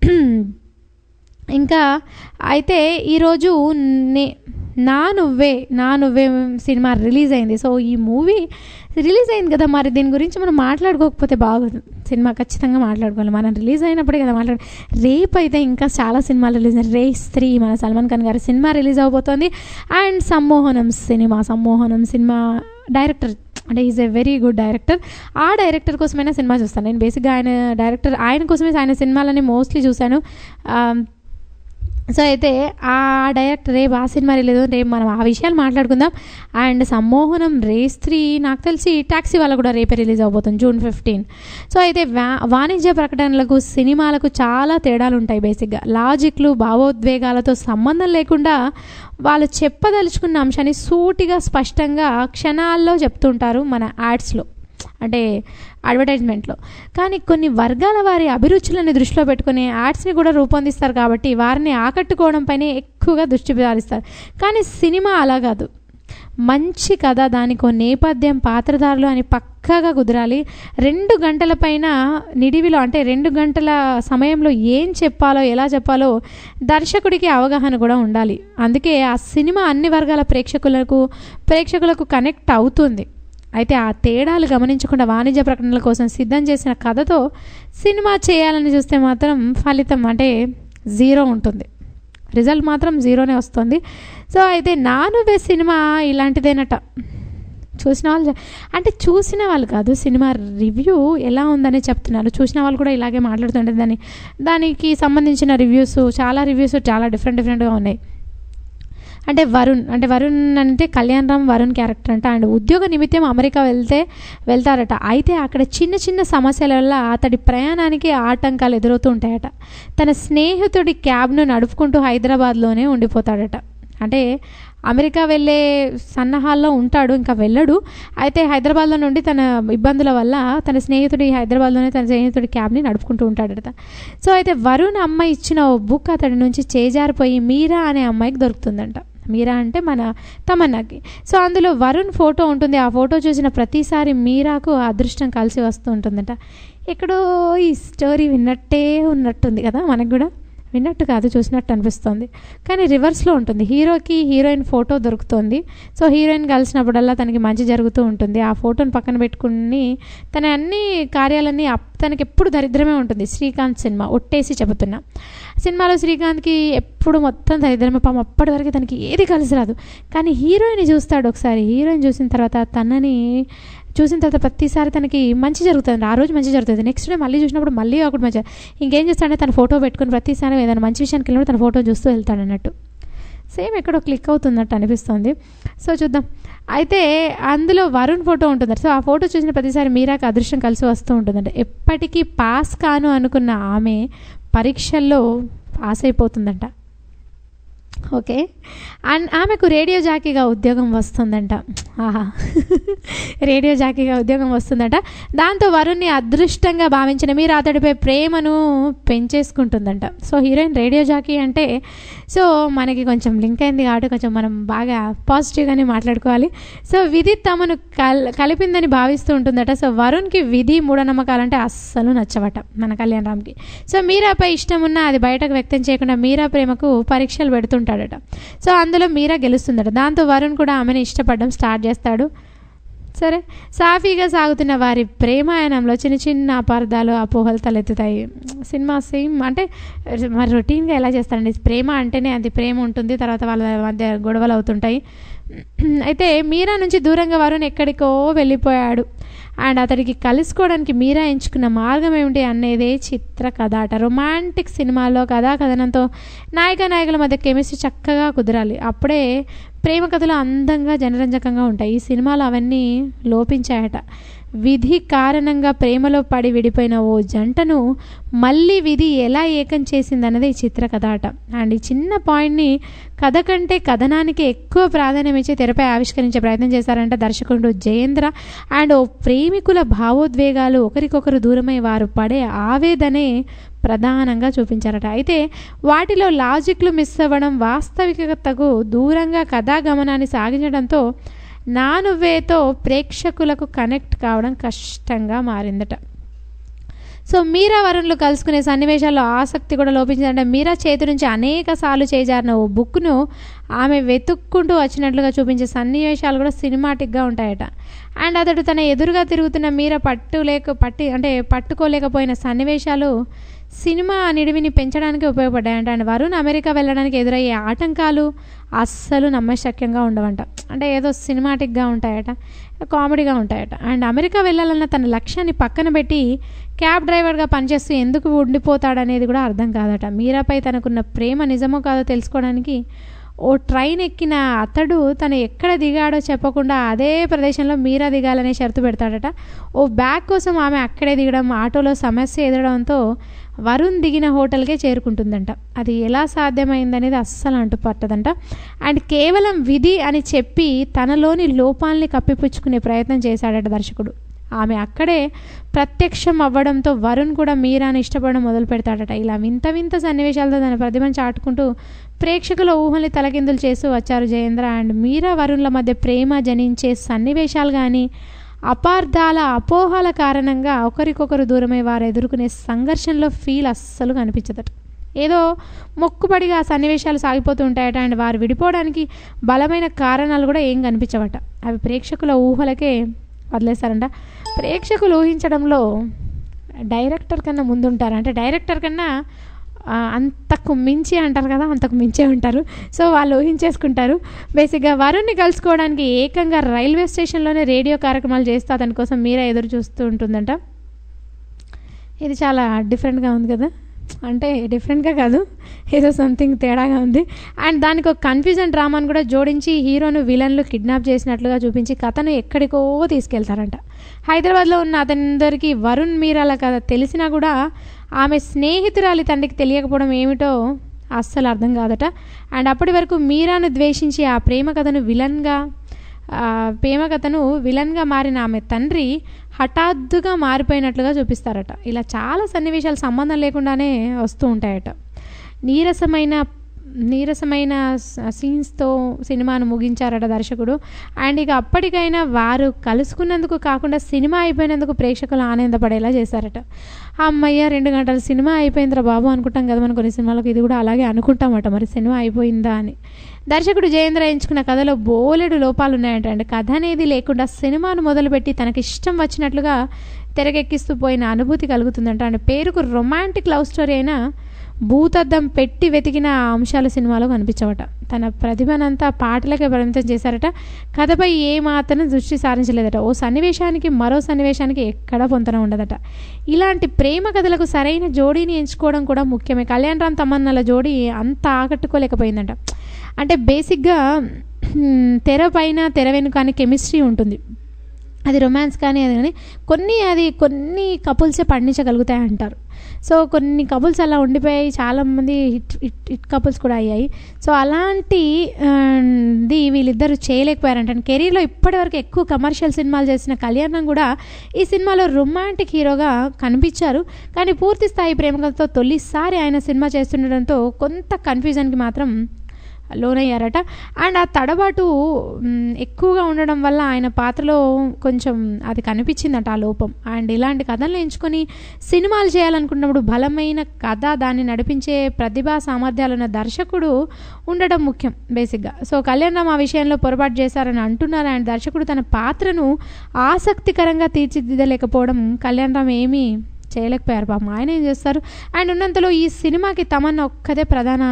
ఇంకా అయితే ఈరోజు నా నువ్వే సినిమా రిలీజ్ అయింది. సో ఈ మూవీ రిలీజ్ అయింది కదా, మరి దీని గురించి మనం మాట్లాడుకోకపోతే బాగోదు. సినిమా ఖచ్చితంగా మాట్లాడుకోవాలి. మనం రిలీజ్ అయినప్పుడే కదా రేపు అయితే ఇంకా చాలా సినిమాలు రిలీజ్ అయ్యాయి. రేస్ 3 మన సల్మాన్ ఖాన్ గారి సినిమా రిలీజ్ అవబోతోంది. అండ్ సమ్మోహనం సినిమా డైరెక్టర్ అంటే is a very good director. ఆ డైరెక్టర్ కోసమైనా సినిమా చూస్తాను నేను. బేసిక్గా ఆయన కోసమే ఆయన సినిమాలని మోస్ట్లీ చూశాను. సో అయితే ఆ డైరెక్టర్ రేపు ఆ సినిమా రిలీజ్, రేపు మనం ఆ విషయాలు మాట్లాడుకుందాం. అండ్ సమ్మోహనం రేస్ 3 నాకు తెలిసి టాక్సీ వాళ్ళ కూడా రేపే రిలీజ్ అవబోతుంది June 15. సో అయితే వాణిజ్య ప్రకటనలకు సినిమాలకు చాలా తేడాలు ఉంటాయి. బేసిక్గా లాజిక్లు భావోద్వేగాలతో సంబంధం లేకుండా వాళ్ళు చెప్పదలుచుకున్న అంశాన్ని సూటిగా స్పష్టంగా క్షణాల్లో చెప్తుంటారు మన యాడ్స్లో. అంటే అడ్వర్టైజ్మెంట్లో. కానీ కొన్ని వర్గాల వారి అభిరుచులను దృష్టిలో పెట్టుకుని యాడ్స్ని కూడా రూపొందిస్తారు కాబట్టి వారిని ఆకట్టుకోవడంపైనే ఎక్కువగా దృష్టి సారిస్తారు. కానీ సినిమా అలా కాదు. మంచి కథ, దానికో నేపథ్యం, పాత్రధారులు అని పక్కాగా కుదరాలి. 2 గంటల పైన నిడివిలో అంటే 2 గంటల సమయంలో ఏం చెప్పాలో ఎలా చెప్పాలో దర్శకుడికి అవగాహన కూడా ఉండాలి. అందుకే ఆ సినిమా అన్ని వర్గాల ప్రేక్షకులకు కనెక్ట్ అవుతుంది. అయితే ఆ తేడాలు గమనించకుండా వాణిజ్య ప్రకటనల కోసం సిద్ధం చేసిన కథతో సినిమా చేయాలని చూస్తే మాత్రం ఫలితం అంటే 0 ఉంటుంది. రిజల్ట్ మాత్రం 0నే వస్తుంది. సో అయితే నా నువ్వే సినిమా ఇలాంటిదేనట. చూసిన వాళ్ళు కాదు, సినిమా రివ్యూ ఎలా ఉందని చెప్తున్నారు. చూసిన వాళ్ళు కూడా ఇలాగే మాట్లాడుతుంటారు. దానికి సంబంధించిన రివ్యూస్ చాలా డిఫరెంట్గా ఉన్నాయి. వరుణ్ అంటే కళ్యాణ్ రామ్ వరుణ్ క్యారెక్టర్ అంట. అండ్ ఉద్యోగ నిమిత్తం అమెరికా వెళ్తారట. అయితే అక్కడ చిన్న చిన్న సమస్యల వల్ల అతడి ప్రయాణానికి ఆటంకాలు ఎదురవుతూ ఉంటాయట. తన స్నేహితుడి క్యాబ్ను నడుపుకుంటూ హైదరాబాద్లోనే ఉండిపోతాడట. అంటే అమెరికా వెళ్ళే సన్నాహాల్లో ఉంటాడు, ఇంకా వెళ్ళడు. అయితే హైదరాబాద్లో నుండి తన ఇబ్బందుల వల్ల తన స్నేహితుడి క్యాబ్ని నడుపుకుంటూ ఉంటాడట. సో అయితే వరుణ్ అమ్మాయి ఇచ్చిన ఓ బుక్ అతడి నుంచి చేజారిపోయి మీరా అనే అమ్మాయికి దొరుకుతుందంట. మీరా అంటే మన తమన్నాకి. సో అందులో వరుణ్ ఫోటో ఉంటుంది. ఆ ఫోటో చూసిన ప్రతిసారి మీరాకు అదృష్టం కలిసి వస్తూ ఉంటుందట. ఎక్కడో ఈ స్టోరీ విన్నట్టే ఉన్నట్టుంది కదా, మనకు కూడా విన్నట్టు కాదు, చూసినట్టు అనిపిస్తుంది. కానీ రివర్స్లో ఉంటుంది. హీరోకి హీరోయిన్ ఫోటో దొరుకుతుంది. సో హీరోయిన్ కలిసినప్పుడల్లా తనకి మంచి జరుగుతూ ఉంటుంది. ఆ ఫోటోని పక్కన పెట్టుకుని తన అన్ని కార్యాలన్నీ తనకి ఎప్పుడు దరిద్రమే ఉంటుంది. శ్రీకాంత్ సినిమా ఒట్టేసి చెబుతున్నా. సినిమాలో శ్రీకాంత్కి ఎప్పుడు మొత్తం దరిద్రమే, పాపం అప్పటి వరకు తనకి ఏది కలిసి రాదు. కానీ హీరోయిన్ చూస్తాడు ఒకసారి. హీరోయిన్ చూసిన తర్వాత ప్రతిసారి తనకి మంచి జరుగుతుంది. ఆ రోజు మంచి జరుగుతుంది. నెక్స్ట్ డే మళ్ళీ చూసినప్పుడు మళ్ళీ ఒకటి మంచి. ఇంకేం చేస్తాడంటే తన ఫోటో పెట్టుకుని ప్రతిసారి ఏదైనా మంచి విషయానికి వెళ్ళినప్పుడు తన ఫోటో చూస్తూ వెళ్తాడు అన్నట్టు. సేమ్ ఎక్కడో క్లిక్ అవుతున్నట్టు అనిపిస్తుంది. సో చూద్దాం. అయితే అందులో వరుణ్ ఫోటో ఉంటుందంట. సో ఆ ఫోటో చూసిన ప్రతిసారి మీరాకి అదృష్టం కలిసి వస్తూ ఉంటుందంట. ఎప్పటికీ పాస్ కాను అనుకున్న ఆమె పరీక్షల్లో పాస్ అయిపోతుందంట. ఓకే. అండ్ ఆమెకు రేడియో జాకీగా ఉద్యోగం వస్తుందంట. రేడియో జాకీగా ఉద్యోగం వస్తుందంట. దాంతో వరుణ్ని అదృష్టంగా భావించిన మీరు అతడిపై ప్రేమను పెంచేసుకుంటుందంట. సో హీరోయిన్ రేడియో జాకీ అంటే సో మనకి కొంచెం లింక్ అయింది కాబట్టి కొంచెం మనం బాగా పాజిటివ్గానే మాట్లాడుకోవాలి. సో విధి తమను కలిపిందని భావిస్తూ ఉంటుందట. సో వరుణ్కి విధి మూఢనమ్మకాలంటే అస్సలు నచ్చవట మన కళ్యాణ్ రామ్కి. సో మీరాపై ఇష్టం ఉన్నా అది బయటకు వ్యక్తం చేయకుండా మీరా ప్రేమకు పరీక్షలు పెడుతుంటాడట. సో అందులో మీరా గెలుస్తుందట. దాంతో వరుణ్ కూడా ఆమెను ఇష్టపడడం స్టార్ట్ చేస్తాడు. సరే, సాఫీగా సాగుతున్న వారి ప్రేమాయణంలో చిన్న చిన్న అపార్థాలు అపోహలు తలెత్తుతాయి. సినిమా సేమ్ అంటే మరి రొటీన్గా ఎలా చేస్తారండి. ప్రేమ అంటేనే అది ప్రేమ ఉంటుంది, తర్వాత వాళ్ళ మధ్య గొడవలు అవుతుంటాయి. అయితే మీరా నుంచి దూరంగా వరుణ్ ఎక్కడికో వెళ్ళిపోయాడు. అండ్ అతడికి కలుసుకోవడానికి మీరా ఎంచుకున్న మార్గం ఏమిటి అనేదే చిత్ర కథ అట. రొమాంటిక్ సినిమాలో కథనంతో నాయకుల మధ్య కెమిస్ట్రీ చక్కగా కుదరాలి. అప్పుడే ప్రేమ కథలు అందంగా జనరంజకంగా ఉంటాయి. ఈ సినిమాలో అవన్నీ లోపించాయట. విధి కారణంగా ప్రేమలో పడి విడిపోయిన ఓ జంటను మళ్ళీ విధి ఎలా ఏకం చేసిందన్నది ఈ చిత్ర కథ అట. అండ్ ఈ చిన్న పాయింట్ని కథ కంటే కథనానికి ఎక్కువ ప్రాధాన్యం ఇచ్చి తెరపై ఆవిష్కరించే ప్రయత్నం చేశారంట దర్శకుడు జయేంద్ర. అండ్ ఓ ప్రేమికుల భావోద్వేగాలు, ఒకరికొకరు దూరమై వారు పడే ఆవేదనే ప్రధానంగా చూపించారట. అయితే వాటిలో లాజిక్లు మిస్ అవ్వడం, వాస్తవికతకు దూరంగా కథాగమనాన్ని సాగించడంతో నా నువ్వేతో ప్రేక్షకులకు కనెక్ట్ కావడం కష్టంగా మారిందట. సో మీరా వరుణ్లు కలుసుకునే సన్నివేశాల్లో ఆసక్తి కూడా లోపించిందంటే మీరా చేతి నుంచి అనేక సార్లు చేజారిన ఓ బుక్ను ఆమె వెతుక్కుంటూ వచ్చినట్లుగా చూపించే సన్నివేశాలు కూడా సినిమాటిక్గా ఉంటాయట. అండ్ అతడు తన ఎదురుగా తిరుగుతున్న మీరా పట్టుకోలేకపోయిన సన్నివేశాలు సినిమా నిడివిని పెంచడానికి ఉపయోగపడ్డాయంట. అండ్ వరుణ్ అమెరికా వెళ్ళడానికి ఎదురయ్యే ఆటంకాలు అస్సలు నమ్మశక్యంగా ఉండవంట. అంటే ఏదో సినిమాటిక్గా ఉంటాయట, కామెడీగా ఉంటాయట. అండ్ అమెరికా వెళ్ళాలన్న తన లక్ష్యాన్ని పక్కన పెట్టి క్యాబ్ డ్రైవర్గా పనిచేస్తూ ఎందుకు ఉండిపోతాడనేది కూడా అర్థం కాదట. మీరాపై తనకున్న ప్రేమ నిజమో కాదో తెలుసుకోవడానికి ఓ ట్రైన్ ఎక్కిన అతడు తను ఎక్కడ దిగాడో చెప్పకుండా అదే ప్రదేశంలో మీరా దిగాలనే షరతు పెడతాడట. ఓ బ్యాగ్ కోసం ఆమె అక్కడే దిగడం, ఆటోలో సమస్య ఎదురడంతో వరుణ్ దిగిన హోటల్కే చేరుకుంటుందంట. అది ఎలా సాధ్యమైందనేది అస్సలు అంటుపట్టదంట. అండ్ కేవలం విధి అని చెప్పి తనలోని లోపాలని కప్పిపుచ్చుకునే ప్రయత్నం చేశాడట దర్శకుడు. ఆమె అక్కడే ప్రత్యక్షం అవ్వడంతో వరుణ్ కూడా మీరాని ఇష్టపడడం మొదలు పెడతాడట. ఇలా వింత వింత సన్నివేశాలతో తన ప్రతిభను చాటుకుంటూ ప్రేక్షకుల ఊహల్ని తలకిందులు చేస్తూ వచ్చారు జయేంద్ర. అండ్ మీరా వరుణ్ల మధ్య ప్రేమ జనించే సన్నివేశాలు కానీ, అపార్థాల అపోహల కారణంగా ఒకరికొకరు దూరమై వారు ఎదుర్కొనే సంఘర్షణలో ఫీల్ అస్సలు కనిపించదట. ఏదో మొక్కుబడిగా ఆ సన్నివేశాలు సాగిపోతూ ఉంటాయట. అండ్ వారు విడిపోవడానికి బలమైన కారణాలు కూడా ఏం కనిపించవట. అవి ప్రేక్షకుల ఊహలకే వదిలేస్తారంట. ప్రేక్షకులు ఊహించడంలో డైరెక్టర్ కన్నా ముందుంటారు. అంటే డైరెక్టర్ కన్నా అంతకు మించి అంటారు కదా, అంతకు మించే ఉంటారు. సో వాళ్ళు ఊహించేసుకుంటారు. బేసిక్గా వరుణ్ని కలుసుకోవడానికి ఏకంగా రైల్వే స్టేషన్లోనే రేడియో కార్యక్రమాలు చేస్తూ అతని కోసం మీరా ఎదురు చూస్తూ ఉంటుందంట. ఇది చాలా డిఫరెంట్గా ఉంది కదా, అంటే డిఫరెంట్గా కాదు, ఏదో సంథింగ్ తేడాగా ఉంది. అండ్ దానికి ఒక కన్ఫ్యూజన్ డ్రామాను కూడా జోడించి హీరోను విలన్లు కిడ్నాప్ చేసినట్లుగా చూపించి కథను ఎక్కడికో తీసుకెళ్తారంట. హైదరాబాద్లో ఉన్న అతనందరికీ వరుణ్ మీరాల కథ తెలిసినా కూడా ఆమె స్నేహితురాలి తండ్రికి తెలియకపోవడం ఏమిటో అస్సలు అర్థం కాదట. అండ్ అప్పటి వరకు మీరాను ద్వేషించి ఆ ప్రేమ కథను విలన్గా మారిన ఆమె తండ్రి హఠాత్తుగా మారిపోయినట్లుగా చూపిస్తారట. ఇలా చాలా సన్నివేశాలు సంబంధం లేకుండానే వస్తూ ఉంటాయట. నీరసమైన సీన్స్తో సినిమాను ముగించారట దర్శకుడు. అండ్ ఇక అప్పటికైనా వారు కలుసుకున్నందుకు కాకుండా సినిమా అయిపోయినందుకు ప్రేక్షకులు ఆనందపడేలా చేశారట. అమ్మయ్య 2 గంటల సినిమా అయిపోయిందిరా బాబు అనుకుంటాం కదా మనం కొన్ని సినిమాలకు, ఇది కూడా అలాగే అనుకుంటామట, మరి సినిమా అయిపోయిందా అని. దర్శకుడు జయేంద్ర ఎంచుకున్న కథలో బోలెడు లోపాలు ఉన్నాయంట. అండ్ కథ అనేది లేకుండా సినిమాను మొదలుపెట్టి తనకి ఇష్టం వచ్చినట్లుగా తెరకెక్కిస్తూ పోయిన అనుభూతి కలుగుతుందంట. అండ్ పేరుకు రొమాంటిక్ లవ్ స్టోరీ అయినా భూతద్దం పెట్టి వెతికిన అంశాలు సినిమాలో కనిపించవట. తన ప్రతిభనంతా పాటలకే పరిమితం చేశారట. కథపై ఏమాత్రం దృష్టి సారించలేదట. ఓ సన్నివేశానికి మరో సన్నివేశానికి ఎక్కడా పొంతన ఉండదట. ఇలాంటి ప్రేమ కథలకు సరైన జోడీని ఎంచుకోవడం కూడా ముఖ్యమే. కళ్యాణ్ రామ్ తమన్నాల జోడీ అంత ఆకట్టుకోలేకపోయిందంట. అంటే బేసిక్గా తెర పైన తెర వెనుక అని కెమిస్ట్రీ ఉంటుంది, అది రొమాన్స్ కానీ అది కానీ కొన్ని కపుల్సే పండించగలుగుతాయి అంటారు. సో కొన్ని కపుల్స్ అలా ఉండిపోయాయి, చాలామంది హిట్ కపుల్స్ కూడా అయ్యాయి. సో అలాంటిది వీళ్ళిద్దరూ చేయలేకపోయారంట. కెరీర్లో ఇప్పటివరకు ఎక్కువ కమర్షియల్ సినిమాలు చేసిన కళ్యాణ్ కూడా ఈ సినిమాలో రొమాంటిక్ హీరోగా కనిపించారు. కానీ పూర్తి స్థాయి ప్రేమతో తొలిసారి ఆయన సినిమా చేస్తుండడంతో కొంత కన్ఫ్యూజన్కి మాత్రం లోనయ్యారట. అండ్ ఆ తడబాటు ఎక్కువగా ఉండడం వల్ల ఆయన పాత్రలో కొంచెం అది కనిపించిందట ఆ లోపం. అండ్ ఇలాంటి కథలను ఎంచుకొని సినిమాలు చేయాలనుకున్నప్పుడు బలమైన కథ, దాన్ని నడిపించే ప్రతిభా సామర్థ్యాలున్న దర్శకుడు ఉండడం ముఖ్యం బేసిక్గా. సో కళ్యాణ్ రామ్ ఆ విషయంలో పొరపాటు చేశారని అంటున్నారు. అండ్ దర్శకుడు తన పాత్రను ఆసక్తికరంగా తీర్చిదిద్దలేకపోవడం కళ్యాణ్ రామ్ ఏమీ చేయలేకపోయారు. పాపం ఆయన ఏం చేస్తారు. అండ్ ఉన్నంతలో ఈ సినిమాకి తమన్నా ఒక్కదే ప్రధాన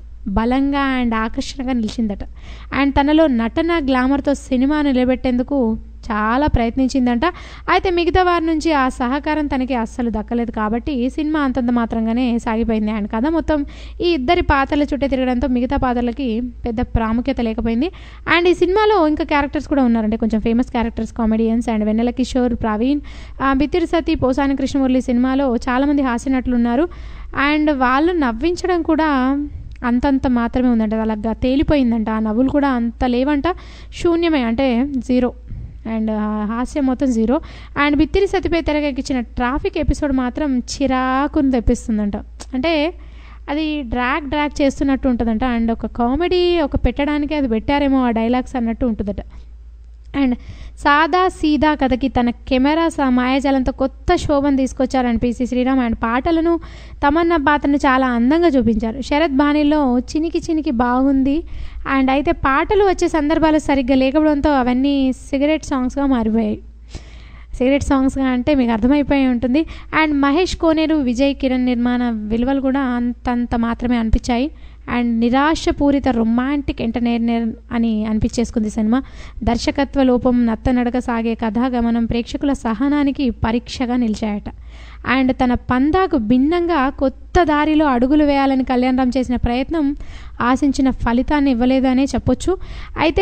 బలంగా అండ్ ఆకర్షణగా నిలిచిందట. అండ్ తనలో నటన గ్లామర్తో సినిమాను నిలబెట్టేందుకు చాలా ప్రయత్నించిందంట. అయితే మిగతా వారి నుంచి ఆ సహకారం తనకి అస్సలు దక్కలేదు. కాబట్టి ఈ సినిమా అంతంత మాత్రంగానే సాగిపోయింది. అండ్ కథ మొత్తం ఈ ఇద్దరి పాత్రల చుట్టే తిరగడంతో మిగతా పాత్రలకి పెద్ద ప్రాముఖ్యత లేకపోయింది. అండ్ ఈ సినిమాలో ఇంకా క్యారెక్టర్స్ కూడా ఉన్నారంటే కొంచెం famous characters, comedians. And Vennela Kishore, Praveen, Bithiri Sathi, Posani Krishnamurali సినిమాలో చాలామంది హాస్యనటులు ఉన్నారు. అండ్ వాళ్ళు నవ్వించడం కూడా అంతంత మాత్రమే ఉందంట, అలాగా తేలిపోయిందంట. ఆ నవ్వులు కూడా అంత లేవంట, శూన్యమే, అంటే 0. అండ్ హాస్యం మొత్తం 0. అండ్ బిత్తిరి సతిపై తెరకెక్కించిన ట్రాఫిక్ ఎపిసోడ్ మాత్రం చిరాకును తెప్పిస్తుందంట. అంటే అది డ్రాగ్ చేస్తున్నట్టు ఉంటుందంట. అండ్ ఒక కామెడీ పెట్టడానికి అది పెట్టారేమో ఆ డైలాగ్స్ అన్నట్టు ఉంటుందట. అండ్ సాదా సీదా కథకి తన కెమెరా మాయాజాలంతో కొత్త శోభను తీసుకొచ్చారని పిసి శ్రీరామ్. అండ్ పాటలను తమన్నా పాత్రను చాలా అందంగా చూపించారు. శరత్ బాణీలో చినికి బాగుంది. అండ్ అయితే పాటలు వచ్చే సందర్భాలు సరిగ్గా లేకపోవడంతో అవన్నీ సిగరెట్ సాంగ్స్గా మారిపోయాయి. సిగరెట్ సాంగ్స్గా అంటే మీకు అర్థమైపోయి ఉంటుంది. అండ్ మహేష్ కోనేరు, విజయ్ కిరణ్ నిర్మాణ విలువలు కూడా అంతంత మాత్రమే అనిపించాయి. అండ్ నిరాశపూరిత రొమాంటిక్ ఎంటర్టైనర్ అని అనిపించేసుకుంది సినిమా. దర్శకత్వ లోపం, నత్తనడక సాగే కథాగమనం ప్రేక్షకుల సహనానికి పరీక్షగా నిలిచాయట. అండ్ తన పందాకు భిన్నంగా కొత్త దారిలో అడుగులు వేయాలని కళ్యాణ్ రామ్ చేసిన ప్రయత్నం ఆశించిన ఫలితాన్ని ఇవ్వలేదనే చెప్పొచ్చు. అయితే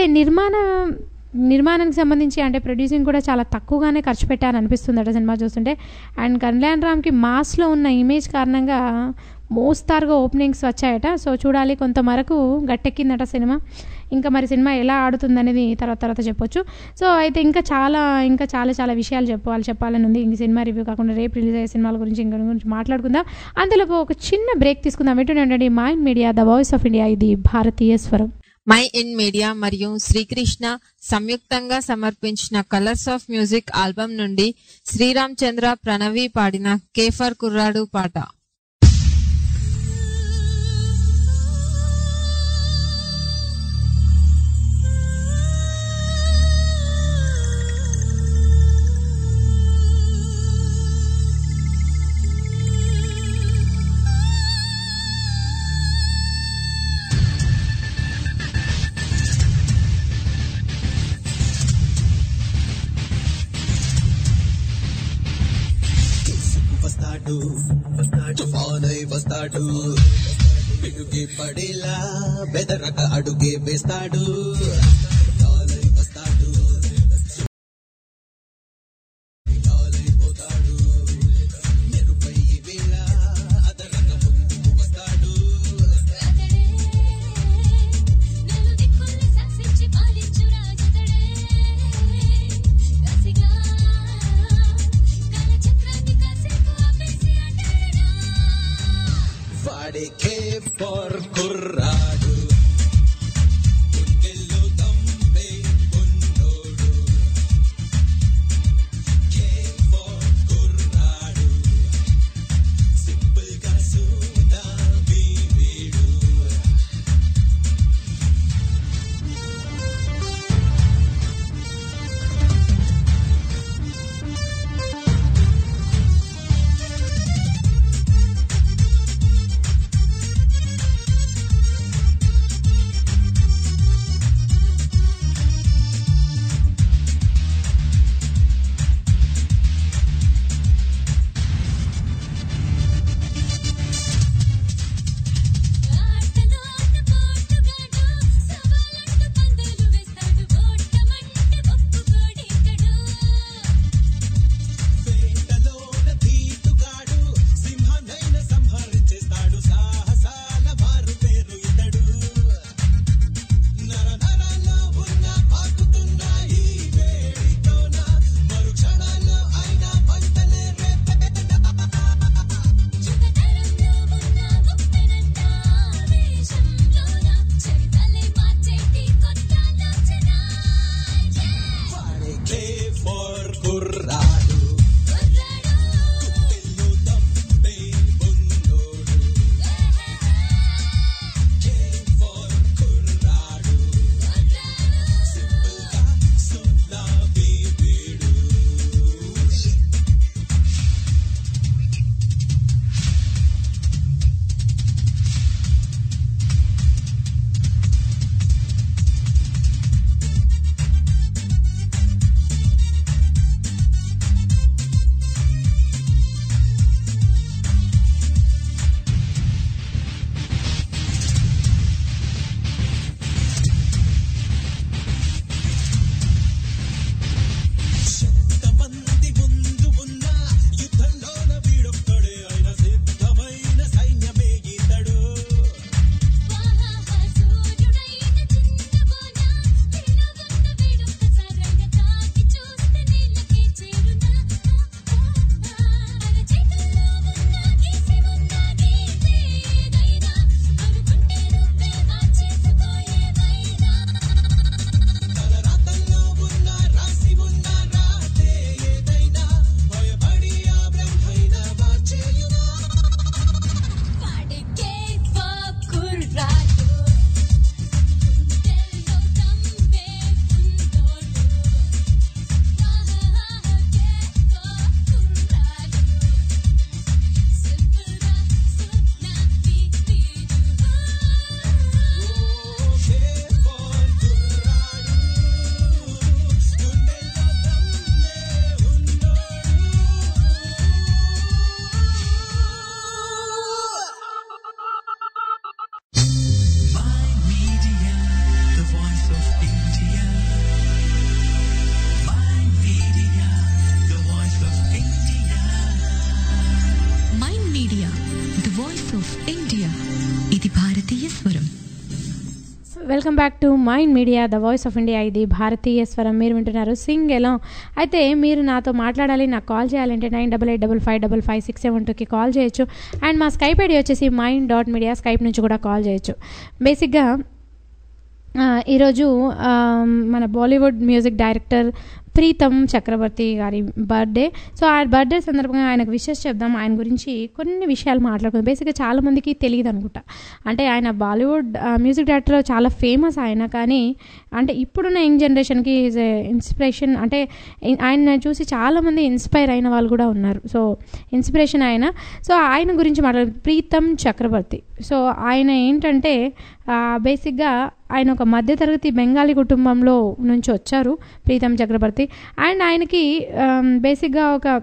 నిర్మాణానికి సంబంధించి అంటే ప్రొడ్యూసింగ్ కూడా చాలా తక్కువగానే ఖర్చు పెట్టారని అనిపిస్తుందట సినిమా చూస్తుంటే. అండ్ కళ్యాణ్ రామ్కి మాస్లో ఉన్న ఇమేజ్ కారణంగా మోస్తారుగా ఓపెనింగ్స్ వచ్చాయట. సో చూడాలి, కొంతవరకు గట్టెక్కిందట సినిమా. ఇంకా మరి సినిమా ఎలా ఆడుతుందనేది తర్వాత చెప్పొచ్చు. సో అయితే ఇంకా చాలా విషయాలు చెప్పాలని ఉంది. ఇంక సినిమా రివ్యూ కాకుండా రేపు రిలీజ్ అయ్యే సినిమాల గురించి మాట్లాడుకుందాం. అందులోపు ఒక చిన్న బ్రేక్ తీసుకుందాం. వింటూనే mind media, the voice of India, ఇది భారతీయ స్వరం. మై ఇన్ మీడియా మరియు శ్రీకృష్ణ సంయుక్తంగా సమర్పించిన కలర్స్ ఆఫ్ మ్యూజిక్ ఆల్బమ్ నుండి శ్రీరామ్ చంద్ర ప్రణవి పాడిన కేఫర్ కుర్రాడు పాట. తుఫానై వస్తాడు, పిడుగే పడేలా బెదరక అడుగే వేస్తాడు. వస్తాడు పోతాడు, మెరుపై వేళ అదరక ముందుకు వస్తాడు. వాడే కేఫర్ కుర్రాడు, గుండెల్లో దమ్ము welcome back to mind media the voice of India. ఇది భారతీయ స్వరం. మీరు వింటున్నారు సింగ్ ఎలా. అయితే మీరు నాతో మాట్లాడాలి, నాకు కాల్ చేయాలంటే 9885555672కి కాల్ చేయొచ్చు. అండ్ మా స్కైప్ ఐడి వచ్చేసి mind.media. స్కైప్ నుంచి కూడా కాల్ చేయొచ్చు. బేసిక్గా ఈరోజు మన బాలీవుడ్ మ్యూజిక్ డైరెక్టర్ ప్రీతం చక్రవర్తి గారి బర్త్డే. సో ఆ బర్త్డే సందర్భంగా ఆయనకు విషెస్ చెప్దాం, ఆయన గురించి కొన్ని విషయాలు మాట్లాడుకుందాం. బేసిక్గా చాలామందికి తెలియదు అనుకుంటా. అంటే ఆయన బాలీవుడ్ మ్యూజిక్ డైరెక్టర్ చాలా ఫేమస్ ఆయన, కానీ అంటే ఇప్పుడున్న యంగ్ జనరేషన్కి ఈజ్ ఇన్స్పిరేషన్. అంటే ఆయన చూసి చాలామంది ఇన్స్పైర్ అయిన వాళ్ళు కూడా ఉన్నారు. సో ఇన్స్పిరేషన్ ఆయన. సో ఆయన గురించి ప్రీతం చక్రవర్తి. సో ఆయన ఏంటంటే బేసిక్గా ఆయన ఒక మధ్యతరగతి బెంగాలీ కుటుంబంలో నుంచి వచ్చారు ప్రీతం చక్రవర్తి. అండ్ ఆయనకి బేసిక్గా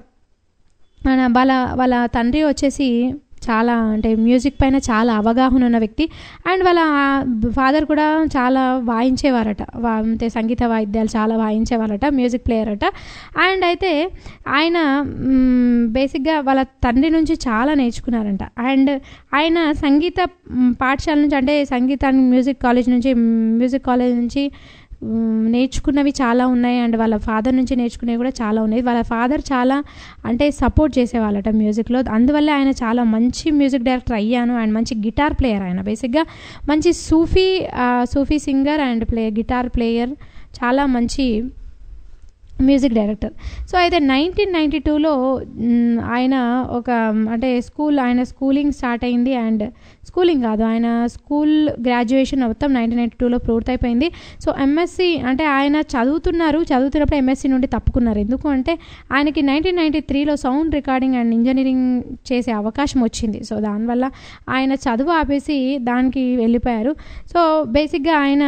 వాళ్ళ తండ్రి వచ్చేసి చాలా అంటే మ్యూజిక్ పైన చాలా అవగాహన ఉన్న వ్యక్తి. అండ్ వాళ్ళ ఫాదర్ కూడా చాలా వాయించేవారట, అంటే సంగీత వాయిద్యాలు చాలా వాయించేవారట, మ్యూజిక్ ప్లేయర్ అట. అండ్ అయితే ఆయన బేసిక్గా వాళ్ళ తండ్రి నుంచి చాలా నేర్చుకున్నారంట. అండ్ ఆయన సంగీత పాఠశాల నుంచి, అంటే సంగీతాన్ని మ్యూజిక్ కాలేజ్ నుంచి నేర్చుకున్నవి చాలా ఉన్నాయి. అండ్ వాళ్ళ ఫాదర్ నుంచి నేర్చుకునేవి కూడా చాలా ఉన్నాయి. వాళ్ళ ఫాదర్ చాలా అంటే సపోర్ట్ చేసేవాళ్ళట మ్యూజిక్లో. అందువల్ల ఆయన చాలా మంచి మ్యూజిక్ డైరెక్టర్ అయ్యాను. అండ్ మంచి గిటార్ ప్లేయర్. ఆయన బేసిక్గా మంచి Sufi singer and guitar player, చాలా మంచి మ్యూజిక్ డైరెక్టర్. సో అయితే 1992లో ఆయన అంటే ఆయన స్కూలింగ్ స్టార్ట్ అయింది. అండ్ స్కూలింగ్ కాదు, ఆయన స్కూల్ గ్రాడ్యుయేషన్ మొత్తం 1992లో పూర్తయిపోయింది. సో ఎంఎస్సి అంటే ఆయన చదువుతున్నప్పుడు ఎంఎస్సి నుండి తప్పుకున్నారు. ఎందుకు అంటే ఆయనకి 1993లో సౌండ్ రికార్డింగ్ అండ్ ఇంజనీరింగ్ చేసే అవకాశం వచ్చింది. సో దానివల్ల ఆయన చదువు ఆపేసి దానికి వెళ్ళిపోయారు. సో బేసిక్గా ఆయన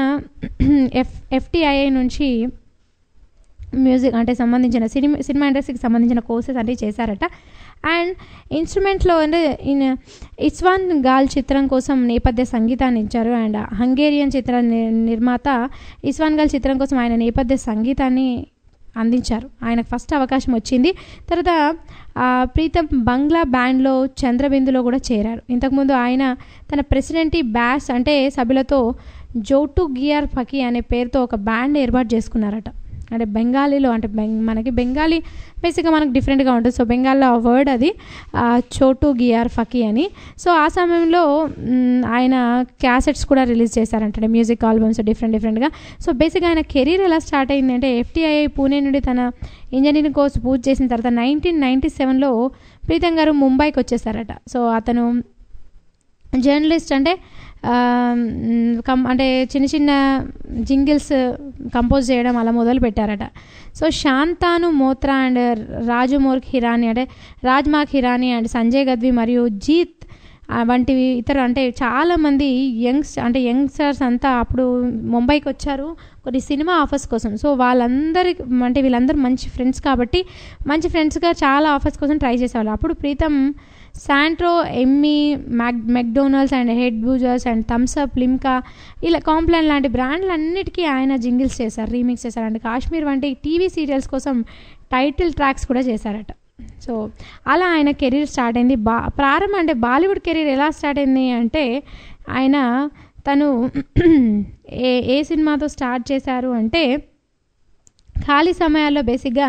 FTII నుంచి మ్యూజిక్ అంటే సంబంధించిన సినిమా ఇండస్ట్రీకి సంబంధించిన కోర్సెస్ అన్నీ చేశారట. అండ్ ఇన్స్ట్రుమెంట్లో అంటే ఇస్వాన్ గాల్ చిత్రం కోసం నేపథ్య సంగీతాన్ని ఇచ్చారు. అండ్ హంగేరియన్ చిత్ర నిర్మాత ఇస్వాన్ గాల్ చిత్రం కోసం ఆయన నేపథ్య సంగీతాన్ని అందించారు. ఆయనకు ఫస్ట్ అవకాశం వచ్చింది. తర్వాత ప్రీతం బంగ్లా బ్యాండ్లో చంద్రబిందులో కూడా చేరారు. ఇంతకుముందు ఆయన తన ప్రెసిడెంటీ బ్యాస్ అంటే సభ్యులతో జోటు గియార్ ఫకీ అనే పేరుతో ఒక బ్యాండ్ ఏర్పాటు చేసుకున్నారట. అంటే బెంగాలీలో, అంటే మనకి బెంగాలీ బేసిక్గా మనకు డిఫరెంట్గా ఉంటుంది. సో బెంగాల్లో ఆ వర్డ్ అది చోటు గియార్ ఫకీ అని. సో ఆ సమయంలో ఆయన క్యాసెట్స్ కూడా రిలీజ్ చేశారంటే మ్యూజిక్ ఆల్బమ్స్ డిఫరెంట్గా. సో బేసిక్గా ఆయన కెరీర్ ఎలా స్టార్ట్ అయింది అంటే FTII పూణే నుండి తన ఇంజనీరింగ్ కోర్స్ పూర్తి చేసిన తర్వాత 1997లో ప్రీతం గారు ముంబైకి వచ్చేసారట. సో అతను జర్నలిస్ట్, అంటే చిన్న జింగిల్స్ కంపోజ్ చేయడం అలా మొదలు పెట్టారట. So Shantanu Moitra and Rajkumar Hirani and Sanjay Gadhvi మరియు జీత్ వంటివి ఇతర అంటే చాలామంది యంగ్స్టర్స్ అంతా అప్పుడు ముంబైకి వచ్చారు కొన్ని సినిమా ఆఫర్స్ కోసం. సో వీళ్ళందరూ మంచి ఫ్రెండ్స్ కాబట్టి మంచి ఫ్రెండ్స్గా చాలా ఆఫర్స్ కోసం ట్రై చేసేవాళ్ళు. అప్పుడు Pritam Santro, Emmy, McDonald's and హెడ్ బూజర్స్ అండ్ థమ్స్అప్, లిమ్కా ఇలా కాంప్లాన్ లాంటి బ్రాండ్లన్నిటికీ ఆయన జింగిల్స్ చేశారు, రీమిక్స్ చేశారు. అండ్ కాశ్మీర్ వంటి టీవీ సీరియల్స్ కోసం టైటిల్ ట్రాక్స్ కూడా చేశారట. సో అలా ఆయన కెరీర్ స్టార్ట్ అయింది. ప్రారంభం అంటే బాలీవుడ్ కెరీర్ ఎలా స్టార్ట్ అయింది అంటే తను ఏ సినిమాతో స్టార్ట్ చేశారు అంటే ఖాళీ సమయంలో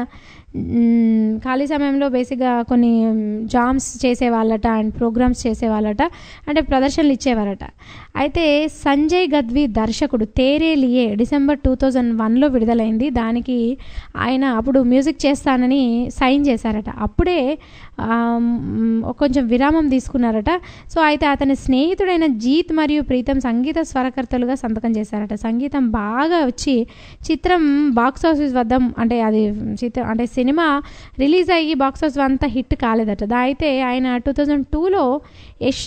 బేసిక్గా కొన్ని జామ్స్ చేసేవాళ్ళట అండ్ ప్రోగ్రామ్స్ చేసేవాళ్ళట, అంటే ప్రదర్శనలు ఇచ్చేవారట. అయితే సంజయ్ గద్వి దర్శకుడు తేరే లియే డిసెంబర్ 2001లో విడుదలైంది. దానికి ఆయన అప్పుడు మ్యూజిక్ చేస్తానని సైన్ చేశారట. అప్పుడే కొంచెం విరామం తీసుకున్నారట. సో అయితే అతని స్నేహితుడైన జీత్ మరియు ప్రీతం సంగీత స్వరకర్తలుగా సంతకం చేశారట. సంగీతం బాగా వచ్చి చిత్రం బాక్స్ ఆఫీస్ వద్ద అంటే సినిమా రిలీజ్ అయ్యి బాక్స్ ఆఫీస్ అంతా హిట్ కాలేదట. అయితే ఆయన 2002లో యష్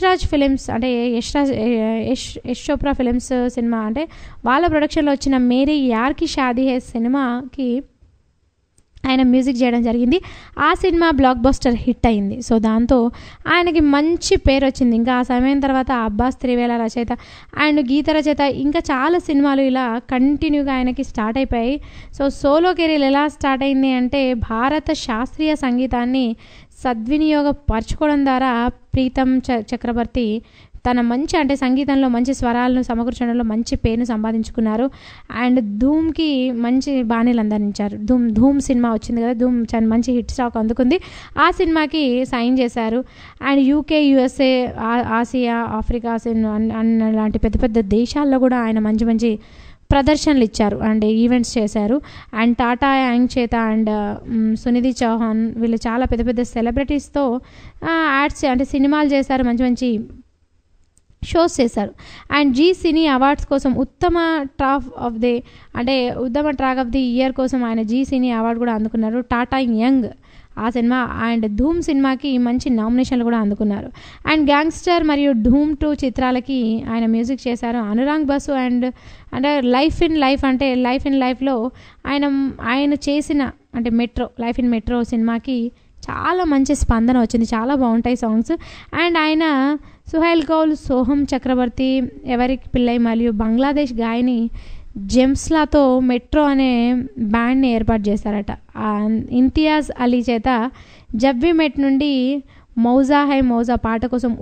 చోప్రా ఫిలిమ్స్ సినిమా అంటే వాళ్ళ ప్రొడక్షన్లో వచ్చిన మేరీ యార్ కి షాదీ హై సినిమాకి ఆయన మ్యూజిక్ చేయడం జరిగింది. ఆ సినిమా బ్లాక్ బస్టర్ హిట్ అయింది. సో దాంతో ఆయనకి మంచి పేరు వచ్చింది. ఇంకా ఆ సమయం తర్వాత అబ్బాస్ త్రివేల రచయిత అండ్ గీత రచయిత ఇంకా చాలా సినిమాలు ఇలా కంటిన్యూగా ఆయనకి స్టార్ట్ అయిపోయాయి. సో సోలో కెరీర్ ఎలా స్టార్ట్ అయింది అంటే భారత శాస్త్రీయ సంగీతాన్ని సద్వినియోగపరచుకోవడం ద్వారా ప్రీతం చక్రవర్తి తన మంచి అంటే సంగీతంలో మంచి స్వరాలను సమకూర్చడంలో మంచి పేరును సంపాదించుకున్నారు. అండ్ ధూమ్కి మంచి బాణీలు అందించారు. ధూమ్ సినిమా వచ్చింది కదా, ధూమ్ మంచి హిట్ స్టాక్ అందుకుంది. ఆ సినిమాకి సైన్ చేశారు. And UK, USA, Asia, Africa అన్న లాంటి పెద్ద పెద్ద దేశాల్లో కూడా ఆయన మంచి మంచి ప్రదర్శనలు ఇచ్చారు అండ్ ఈవెంట్స్ చేశారు. అండ్ టాటా యాంగ్ చేత అండ్ సునిధి చౌహాన్ వీళ్ళు చాలా పెద్ద పెద్ద సెలబ్రిటీస్తో యాడ్స్ అంటే సినిమాలు చేశారు, మంచి మంచి షోస్ చేశారు. అండ్ జీ సినీ అవార్డ్స్ కోసం ఉత్తమ ట్రాక్ ఆఫ్ ది ఇయర్ కోసం ఆయన జీ సినీ అవార్డు కూడా అందుకున్నారు. టాటా యంగ్ ఆ సినిమా అండ్ ధూమ్ సినిమాకి మంచి నామినేషన్లు కూడా అందుకున్నారు. అండ్ గ్యాంగ్స్టర్ మరియు ధూమ్ 2 చిత్రాలకి ఆయన మ్యూజిక్ చేశారు. అనురాగ్ బసు అంటే లైఫ్ ఇన్ లైఫ్లో ఆయన చేసిన అంటే లైఫ్ ఇన్ మెట్రో సినిమాకి చాలా మంచి స్పందన వచ్చింది, చాలా బాగుంటాయి సాంగ్స్. అండ్ ఆయన సుహైల్ కౌల్, సోహం చక్రవర్తి, ఎవరికి పిల్లై మరియు బంగ్లాదేశ్ గాయని జెమ్స్లాతో మెట్రో అనే బ్యాండ్ని ఏర్పాటు చేశారట. ఇంతియాజ్ అలీ చేత జబ్ వి మెట్ నుండి మౌజా హై మౌజా పాట కోసం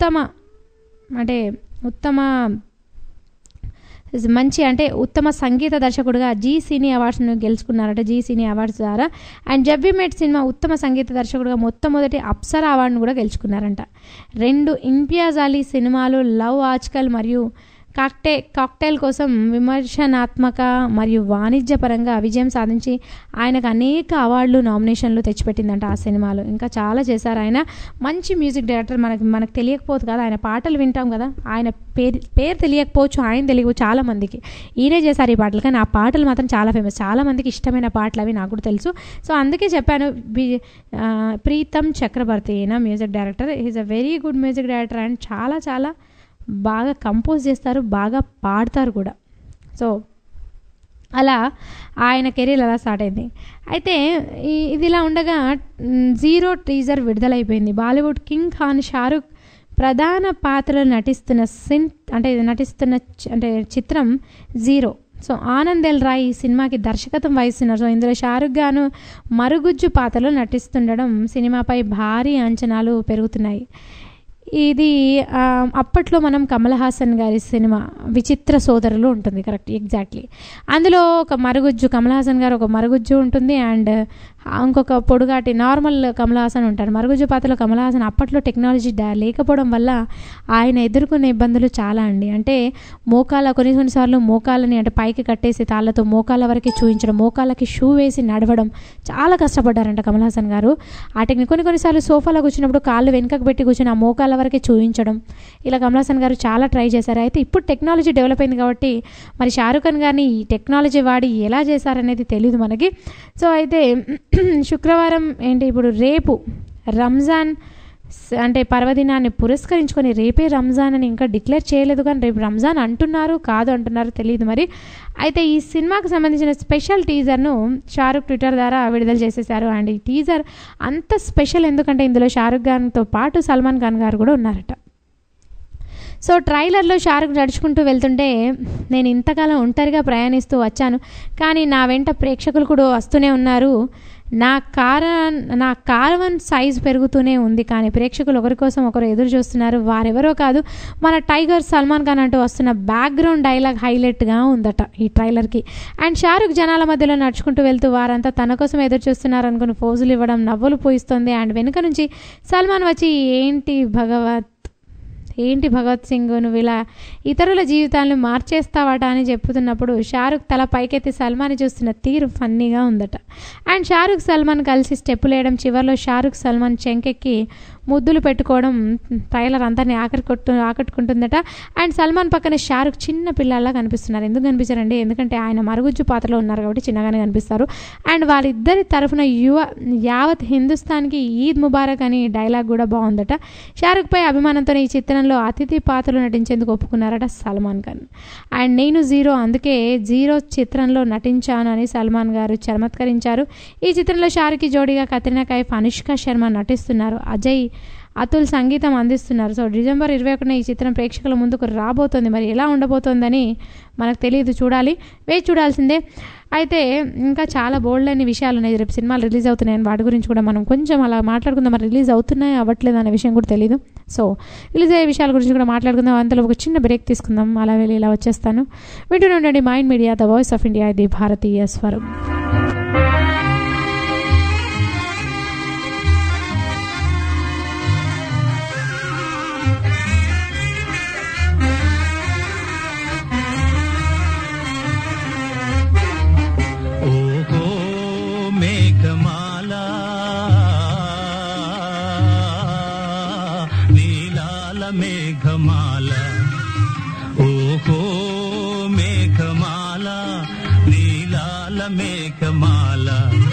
ఉత్తమ సంగీత దర్శకుడుగా జీ సినీ అవార్డ్స్ను గెలుచుకున్నారట, జీ సినీ అవార్డ్స్ ద్వారా. And Jab We Met cinema ఉత్తమ సంగీత దర్శకుడుగా మొట్టమొదటి అప్సరా అవార్డును కూడా గెలుచుకున్నారంట. 2 ఇంతియాజ్ అలీ సినిమాలు లవ్ ఆజ్కల్ మరియు కాక్టైల్ కోసం విమర్శనాత్మక మరియు వాణిజ్యపరంగా విజయం సాధించి ఆయనకు అనేక అవార్డులు, నామినేషన్లు తెచ్చిపెట్టిందంట ఆ సినిమాలు. ఇంకా చాలా చేశారు. ఆయన మంచి మ్యూజిక్ డైరెక్టర్. మనకు తెలియకపోదు కదా, ఆయన పాటలు వింటాం కదా, ఆయన పేరు తెలియకపోవచ్చు, ఆయన తెలియదు చాలా మందికి. ఈయనే చేశారు ఈ పాటలు, కానీ ఆ పాటలు మాత్రం చాలా ఫేమస్, చాలా మందికి ఇష్టమైన పాటలు అవి నాకు కూడా తెలుసు. సో అందుకే చెప్పాను ప్రీతం చక్రవర్తి ఈయన music director. Is a very good music director and చాలా చాలా బాగా కంపోజ్ చేస్తారు, బాగా పాడతారు కూడా. సో అలా ఆయన కెరీర్ అలా స్టార్ట్ అయింది. అయితే ఇది ఇలా ఉండగా 0 టీజర్ విడుదలైపోయింది. బాలీవుడ్ కింగ్ ఖాన్ షారుఖ్ ప్రధాన పాత్రలో నటిస్తున్న చిత్రం 0. సో ఆనంద్ ఎల్ రాయ్ ఈ సినిమాకి దర్శకత్వం వహిస్తున్నారు. సో ఇందులో షారుఖ్ గాను మరుగుజ్జు పాత్రలో నటిస్తుండడం సినిమాపై భారీ అంచనాలు పెరుగుతున్నాయి. ఇది అప్పట్లో మనం కమల్ హాసన్ గారి సినిమా విచిత్ర సోదరులు ఉంటుంది, కరెక్ట్, ఎగ్జాక్ట్లీ. అందులో కమల్ హాసన్ గారు ఒక మరుగుజ్జు ఉంటుంది అండ్ ఇంకొక పొడుగాటి నార్మల్ కమల్ హాసన్ ఉంటారు. మరుగుజ్జు పాత్రలో కమల్ హాసన్ అప్పట్లో టెక్నాలజీ లేకపోవడం వల్ల ఆయన ఎదుర్కొనే ఇబ్బందులు చాలా అండి. అంటే కొన్నిసార్లు మోకాలని అంటే పైకి కట్టేసి తాళ్ళతో మోకాళ్ళ వరకు చూయించడం, మోకాళ్ళకి షూ వేసి నడవడం చాలా కష్టపడ్డారంట కమల్ హాసన్ గారు. ఆ టెక్నిక్ కొన్నిసార్లు సోఫాలో కూర్చున్నప్పుడు కాళ్ళు వెనుకకు పెట్టి కూర్చొని ఆ మోకాళ్ళ వరకే చూయించడం, ఇలా కమల్ హాసన్ గారు చాలా ట్రై చేశారు. అయితే ఇప్పుడు టెక్నాలజీ డెవలప్ అయింది కాబట్టి మరి షారుఖ్ ఖాన్ గారిని ఈ టెక్నాలజీ వాడి ఎలా చేశారనేది తెలియదు మనకి. సో అయితే శుక్రవారం ఇప్పుడు రేపు రంజాన్ అంటే పర్వదినాన్ని పురస్కరించుకొని రేపే రంజాన్ అని ఇంకా డిక్లేర్ చేయలేదు, కానీ రేపు రంజాన్ అంటున్నారు తెలియదు మరి. అయితే ఈ సినిమాకి సంబంధించిన స్పెషల్ టీజర్ను షారుఖ్ ట్విట్టర్ ద్వారా విడుదల చేసేశారు. అండ్ ఈ టీజర్ అంత స్పెషల్ ఎందుకంటే ఇందులో షారుఖ్ ఖాన్తో పాటు సల్మాన్ ఖాన్ గారు కూడా ఉన్నారట. సో ట్రైలర్లో షారుఖ్ నడుచుకుంటూ వెళ్తుంటే నేను ఇంతకాలం ఒంటరిగా ప్రయాణిస్తూ వచ్చాను, కానీ నా వెంట ప్రేక్షకులు కూడా వస్తూనే ఉన్నారు. నా కారవన్ సైజ్ పెరుగుతూనే ఉంది, కానీ ప్రేక్షకులు ఒకరి కోసం ఒకరు ఎదురు చూస్తున్నారు. వారెవరో కాదు, మన టైగర్ సల్మాన్ ఖాన్ అంటూ వస్తున్న బ్యాక్గ్రౌండ్ డైలాగ్ హైలైట్గా ఉందట ఈ ట్రైలర్కి. అండ్ షారుఖ్ జనాల మధ్యలో నడుచుకుంటూ వెళ్తూ వారంతా తన కోసం ఎదురు చూస్తున్నారు అనుకుని పోజులు ఇవ్వడం నవ్వులు పోయిస్తుంది. అండ్ వెనుక నుంచి సల్మాన్ వచ్చి ఏంటి భగత్ సింగ్ నువ్వు ఇలా ఇతరుల జీవితాలను మార్చేస్తావట అని చెప్పుతున్నప్పుడు షారుఖ్ తల పైకెత్తి సల్మాన్ చూస్తున్న తీరు ఫన్నీగా ఉందట. అండ్ షారుఖ్ సల్మాన్ కలిసి స్టెప్పులు వేయడం, చివరిలో షారుఖ్ సల్మాన్ చెంకెక్కి ముద్దులు పెట్టుకోవడం ట్రైలర్ అందరినీ ఆకట్టుకుంటుందట. అండ్ సల్మాన్ పక్కన షారుఖ్ చిన్న పిల్లల్లా కనిపిస్తున్నారు. ఎందుకు కనిపించారండి? ఎందుకంటే ఆయన మరుగుజ్జు పాత్రలో ఉన్నారు కాబట్టి చిన్నగానే కనిపిస్తారు. అండ్ వాళ్ళిద్దరి తరఫున యావత్ హిందుస్థాన్కి ఈద్ ముబారక్ అని డైలాగ్ కూడా బాగుందట. షారుఖ్ పై అభిమానంతో ఈ చిత్రంలో అతిథి పాత్రలు నటించేందుకు ఒప్పుకున్నారట సల్మాన్ ఖాన్. అండ్ నేను 0 అందుకే 0 చిత్రంలో నటించాను అని సల్మాన్ గారు చమత్కరించారు. ఈ చిత్రంలో షారుఖ్కి జోడీగా కత్రినా కైఫ్, అనుష్క శర్మ నటిస్తున్నారు. అతుల్ సంగీతం అందిస్తున్నారు. సో డిసెంబర్ 21న ఈ చిత్రం ప్రేక్షకుల ముందుకు రాబోతోంది. మరి ఎలా ఉండబోతోందని మనకు తెలియదు, చూడాలి, వేచి చూడాల్సిందే. అయితే ఇంకా చాలా బోల్డ్ అనే విషయాలు ఉన్నాయి. రేపు సినిమాలు రిలీజ్ అవుతున్నాయని వాటి గురించి కూడా మనం కొంచెం అలా మాట్లాడుకుందాం. మరి రిలీజ్ అవుతున్నాయి అవ్వట్లేదు అనే విషయం కూడా తెలియదు. సో రిలీజ్ అయ్యే విషయాల గురించి కూడా మాట్లాడుకుందాం. అంతలో ఒక చిన్న బ్రేక్ తీసుకుందాం. అలా వెళ్ళి ఇలా వచ్చేస్తాను. వింటూనే ఉండండి mind media, the voice of India, ఇది భారతీయ స్వరం. మేఘమాల ఓహో మేఘమాల నీలాల మేఘమాల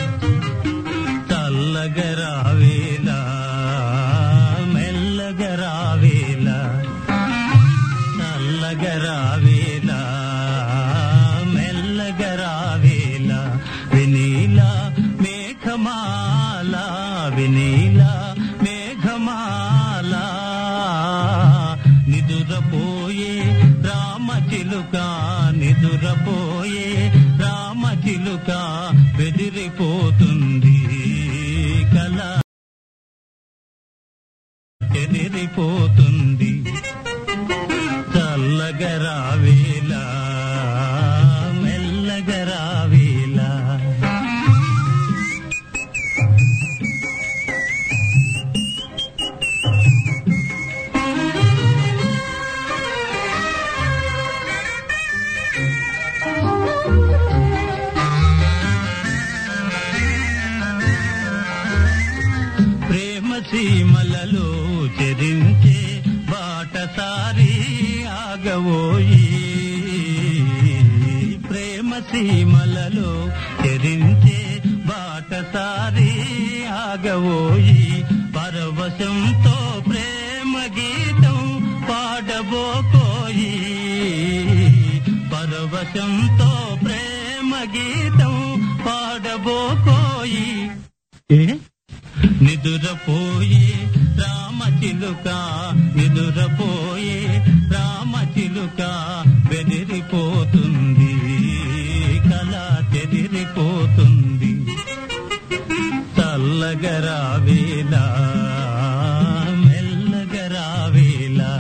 చల్లగరావేలా మెల్లగరావేలా చల్లగరావేలా మెల్లగరావేలా వినీలా మేఘమాల వినీలా మేఘమాల నిదురపోయే రామచిలుక నిదురపోయే రామచిలుక బెదిరిపోతుంది కల ఎదిరిపోతుంది చల్లగరావేలా మెల్లగరావేలా సీమలలో చెరించే బాటసారి ఆగవోయి ప్రేమ సీమలలో చెరించే బాటసారి ఆగవోయి పరవశంతో ప్రేమ గీతం పాడబోకోయి పరవశంతో ప్రేమ గీతం పాడబోకోయి నిదురపోయే రామచిలుక నిదురపోయే రామచిలుక బెదిరిపోతుంది కల చెదిరిపోతుంది చల్లగరావేలా మెల్లగరావేలా